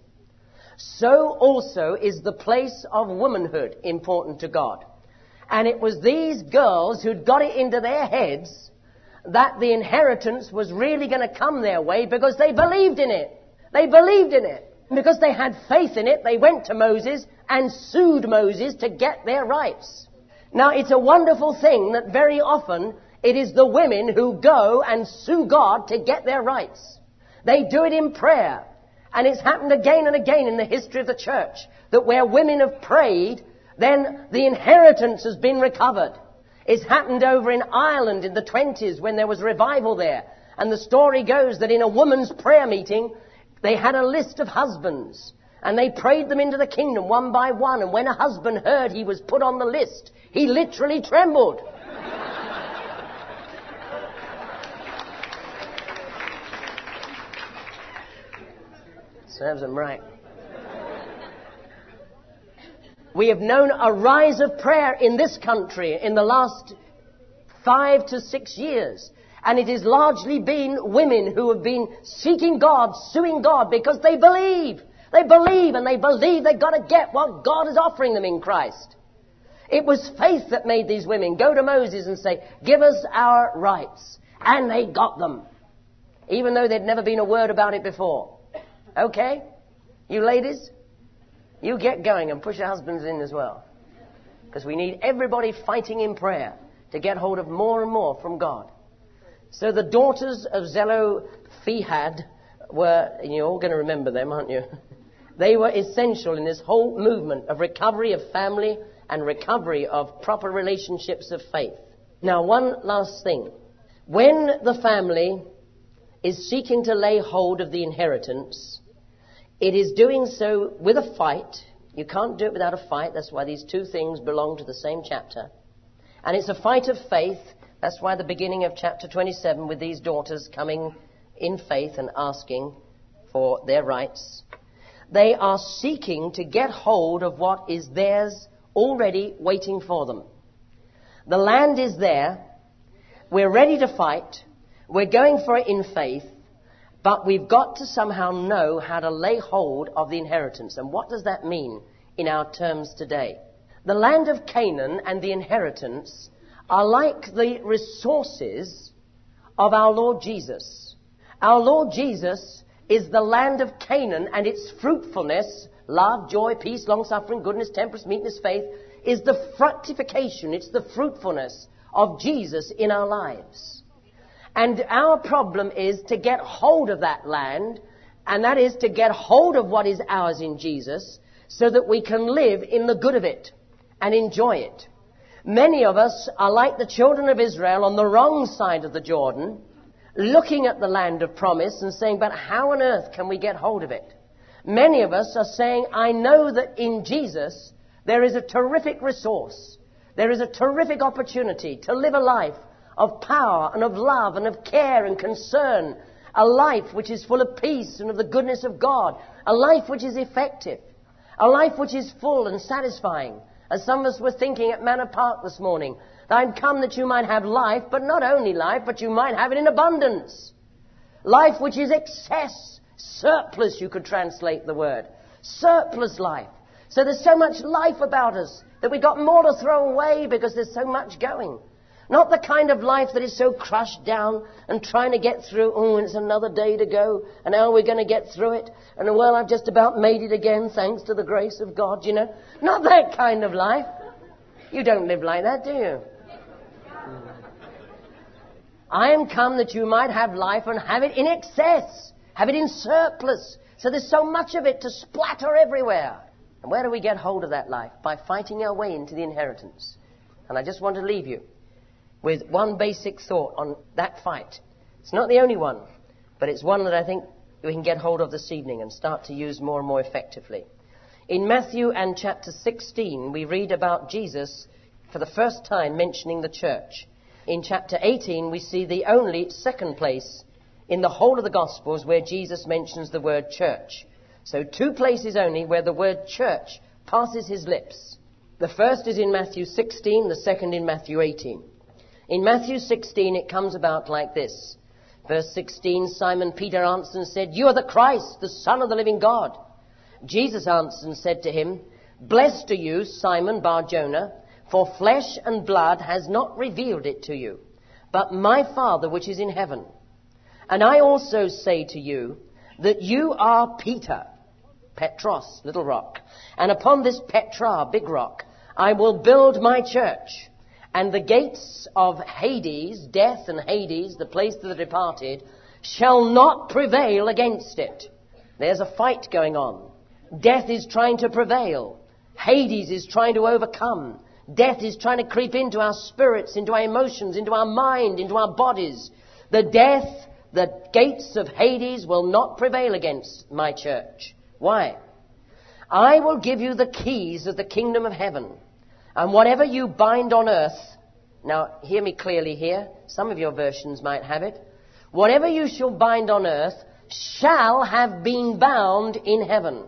so also is the place of womanhood important to God. And it was these girls who'd got it into their heads that the inheritance was really going to come their way because they believed in it. They believed in it. Because they had faith in it, they went to Moses and sued Moses to get their rights. Now, it's a wonderful thing that very often it is the women who go and sue God to get their rights. They do it in prayer. And it's happened again and again in the history of the church that where women have prayed, then the inheritance has been recovered. It's happened over in Ireland in the twenties when there was revival there. And the story goes that in a woman's prayer meeting, they had a list of husbands. And they prayed them into the kingdom one by one. And when a husband heard he was put on the list, he literally trembled. Serves them right. We have known a rise of prayer in this country in the last five to six years. And it has largely been women who have been seeking God, suing God, because they believe. They believe and they believe they've got to get what God is offering them in Christ. It was faith that made these women go to Moses and say, give us our rights. And they got them. Even though there'd never been a word about it before. Okay? You ladies, you get going and push your husbands in as well. Because we need everybody fighting in prayer to get hold of more and more from God. So the daughters of Zelophehad were, and you're all going to remember them, aren't you? They were essential in this whole movement of recovery of family and recovery of proper relationships of faith. Now, one last thing. When the family is seeking to lay hold of the inheritance, it is doing so with a fight. You can't do it without a fight. That's why these two things belong to the same chapter. And it's a fight of faith. That's why the beginning of chapter twenty-seven with these daughters coming in faith and asking for their rights. They are seeking to get hold of what is theirs already waiting for them. The land is there. We're ready to fight. We're going for it in faith. But we've got to somehow know how to lay hold of the inheritance. And what does that mean in our terms today? The land of Canaan and the inheritance are like the resources of our Lord Jesus. Our Lord Jesus is the land of Canaan, and its fruitfulness, love, joy, peace, long-suffering, goodness, temperance, meekness, faith, is the fructification, it's the fruitfulness of Jesus in our lives. And our problem is to get hold of that land, and that is to get hold of what is ours in Jesus, so that we can live in the good of it and enjoy it. Many of us are like the children of Israel on the wrong side of the Jordan, looking at the land of promise and saying, but how on earth can we get hold of it? Many of us are saying, I know that in Jesus there is a terrific resource. There is a terrific opportunity to live a life of power and of love and of care and concern. A life which is full of peace and of the goodness of God. A life which is effective. A life which is full and satisfying. As some of us were thinking at Manor Park this morning, that I've come that you might have life, but not only life, but you might have it in abundance. Life which is excess, surplus, you could translate the word. Surplus life. So there's so much life about us that we've got more to throw away because there's so much going. Not the kind of life that is so crushed down and trying to get through, oh, it's another day to go, and how are we going to get through it? And, well, I've just about made it again, thanks to the grace of God, you know. Not that kind of life. You don't live like that, do you? I am come that you might have life and have it in excess, have it in surplus. So there's so much of it to splatter everywhere. And where do we get hold of that life? By fighting our way into the inheritance. And I just want to leave you with one basic thought on that fight. It's not the only one, but it's one that I think we can get hold of this evening and start to use more and more effectively. In Matthew and chapter sixteen, we read about Jesus for the first time mentioning the church. In chapter eighteen, we see the only second place in the whole of the Gospels where Jesus mentions the word church. So two places only where the word church passes his lips. The first is in Matthew sixteen, the second in Matthew eighteen. In Matthew sixteen, it comes about like this. Verse sixteen, Simon Peter answered and said, you are the Christ, the Son of the living God. Jesus answered and said to him, blessed are you, Simon Bar-Jonah, for flesh and blood has not revealed it to you, but my Father which is in heaven. And I also say to you that you are Peter, Petros, little rock, and upon this Petra, big rock, I will build my church. And the gates of Hades, death and Hades, the place of the departed, shall not prevail against it. There's a fight going on. Death is trying to prevail. Hades is trying to overcome. Death is trying to creep into our spirits, into our emotions, into our mind, into our bodies. The death, the gates of Hades will not prevail against my church. Why? I will give you the keys of the kingdom of heaven. And whatever you bind on earth, now hear me clearly here, some of your versions might have it, whatever you shall bind on earth shall have been bound in heaven.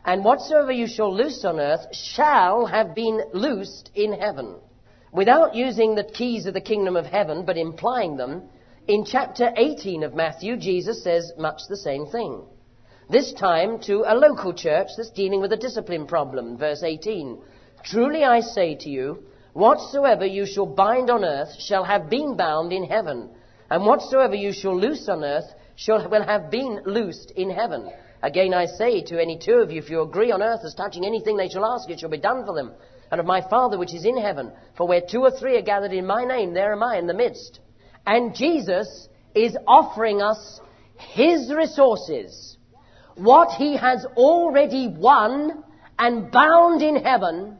And whatsoever you shall loose on earth shall have been loosed in heaven. Without using the keys of the kingdom of heaven, but implying them, in chapter eighteen of Matthew, Jesus says much the same thing. This time to a local church that's dealing with a discipline problem. Verse eighteen. Truly I say to you, whatsoever you shall bind on earth shall have been bound in heaven. And whatsoever you shall loose on earth shall will have been loosed in heaven. Again I say to any two of you, if you agree on earth as touching anything they shall ask, it shall be done for them. And of my Father which is in heaven. For where two or three are gathered in my name, there am I in the midst. And Jesus is offering us his resources. What he has already won and bound in heaven,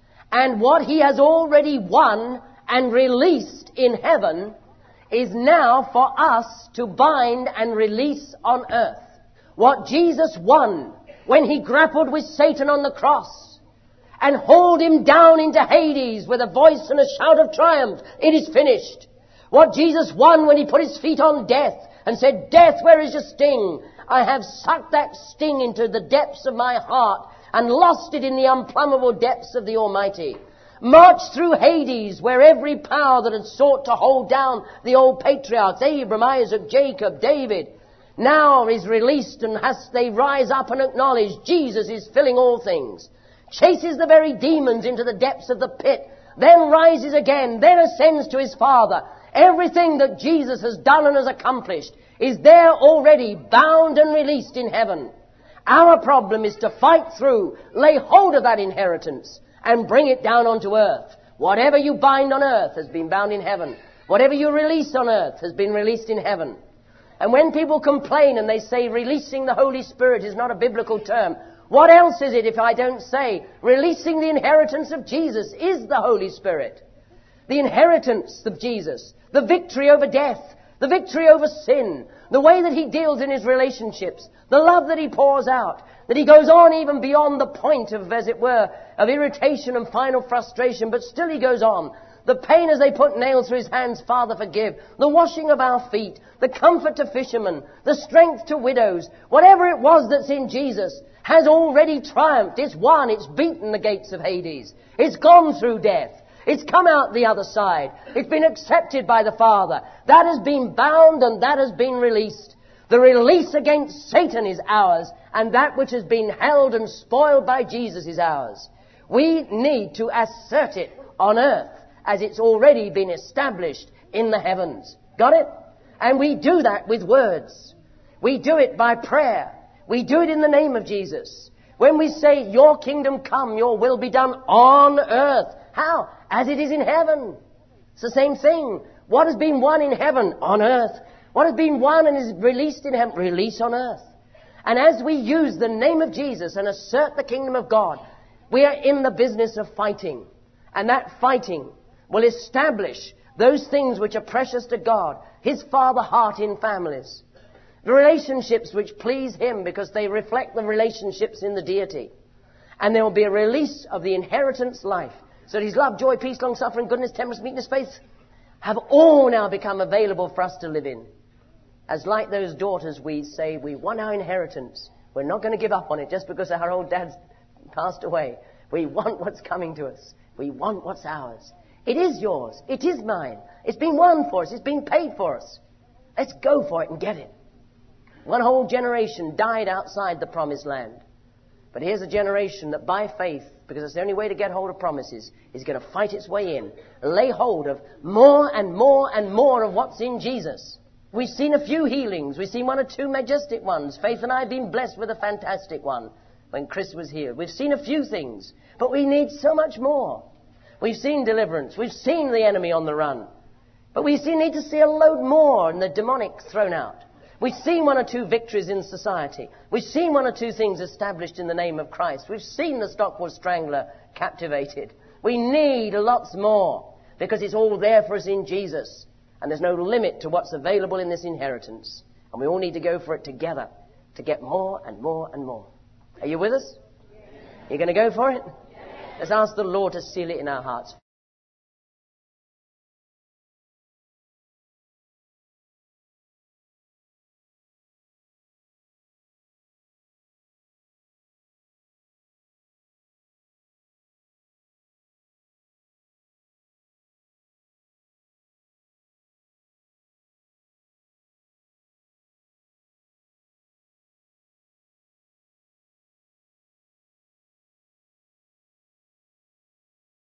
and what he has already won and released in heaven, is now for us to bind and release on earth. What Jesus won when he grappled with Satan on the cross and hauled him down into Hades with a voice and a shout of triumph, it is finished. What Jesus won when he put his feet on death and said, death, where is your sting? I have sucked that sting into the depths of my heart and lost it in the unplumbable depths of the Almighty. Marched through Hades, where every power that had sought to hold down the old patriarchs, Abraham, Isaac, Jacob, David, now is released, and as they rise up and acknowledge Jesus is filling all things. Chases the very demons into the depths of the pit, then rises again, then ascends to his Father. Everything that Jesus has done and has accomplished is there already, bound and released in heaven. Our problem is to fight through, lay hold of that inheritance, and bring it down onto earth. Whatever you bind on earth has been bound in heaven. Whatever you release on earth has been released in heaven. And when people complain and they say releasing the Holy Spirit is not a biblical term, what else is it if I don't say releasing the inheritance of Jesus is the Holy Spirit? The inheritance of Jesus, the victory over death, the victory over sin, the way that he deals in his relationships, the love that he pours out, that he goes on even beyond the point of, as it were, of irritation and final frustration, but still he goes on. The pain as they put nails through his hands, Father, forgive. The washing of our feet, the comfort to fishermen, the strength to widows, whatever it was that's in Jesus has already triumphed. It's won. It's beaten the gates of Hades. It's gone through death. It's come out the other side. It's been accepted by the Father. That has been bound and that has been released. The release against Satan is ours, and that which has been held and spoiled by Jesus is ours. We need to assert it on earth as it's already been established in the heavens. Got it? And we do that with words. We do it by prayer. We do it in the name of Jesus. When we say, your kingdom come, your will be done on earth. How? As it is in heaven. It's the same thing. What has been won in heaven? On earth. What has been won and is released in heaven? Release on earth. And as we use the name of Jesus and assert the kingdom of God, we are in the business of fighting. And that fighting will establish those things which are precious to God, his Father heart in families. The relationships which please him because they reflect the relationships in the deity. And there will be a release of the inheritance life. So that his love, joy, peace, long suffering, goodness, temperance, meekness, faith have all now become available for us to live in. As like those daughters, we say, we want our inheritance. We're not going to give up on it just because our old dad's passed away. We want what's coming to us. We want what's ours. It is yours. It is mine. It's been won for us. It's been paid for us. Let's go for it and get it. One whole generation died outside the promised land. But here's a generation that by faith, because it's the only way to get hold of promises, is going to fight its way in, lay hold of more and more and more of what's in Jesus. We've seen a few healings. We've seen one or two majestic ones. Faith and I have been blessed with a fantastic one when Chris was here. We've seen a few things, but we need so much more. We've seen deliverance. We've seen the enemy on the run. But we see, need to see a load more and the demonic thrown out. We've seen one or two victories in society. We've seen one or two things established in the name of Christ. We've seen the Stockport Strangler captivated. We need lots more because it's all there for us in Jesus. And there's no limit to what's available in this inheritance. And we all need to go for it together to get more and more and more. Are you with us? You're going to go for it? Let's ask the Lord to seal it in our hearts.